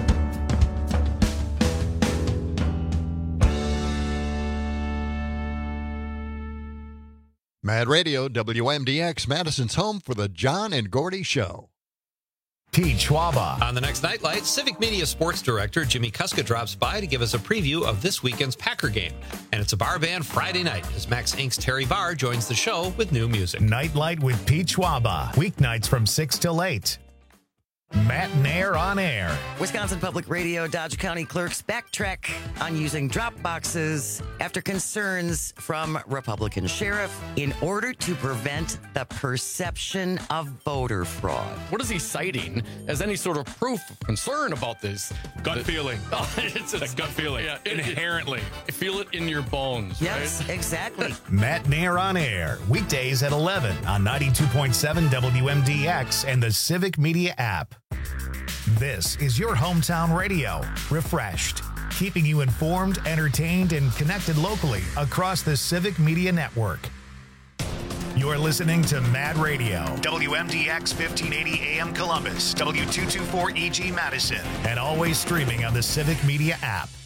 Mad Radio, W M D X, Madison's home for the John and Gordy Show. Pete Schwaba. On the next Nightlight, Civic Media Sports Director Jimmy Kuska drops by to give us a preview of this weekend's Packer game. And it's a bar band Friday night as Max Incorporated's Terry Barr joins the show with new music. Nightlight with Pete Schwaba. Weeknights from six till eight. Matt Nair on air. Wisconsin Public Radio Dodge County clerks backtrack on using drop boxes after concerns from Republican sheriff in order to prevent the perception of voter fraud. What is he citing as any sort of proof of concern about this? Gut The- feeling. Oh, it's, It's a gut feeling. Yeah, it- Inherently. it- feel it in your bones. Yes, right? exactly. Matt Nair on air. Weekdays at eleven on ninety-two point seven W M D X and the Civic Media app. This is your hometown radio. Refreshed. Keeping you informed, entertained, and connected locally across the Civic Media Network. You're listening to Mad Radio, W M D X fifteen eighty A M Columbus, W two twenty-four E G Madison, and always streaming on the Civic Media app.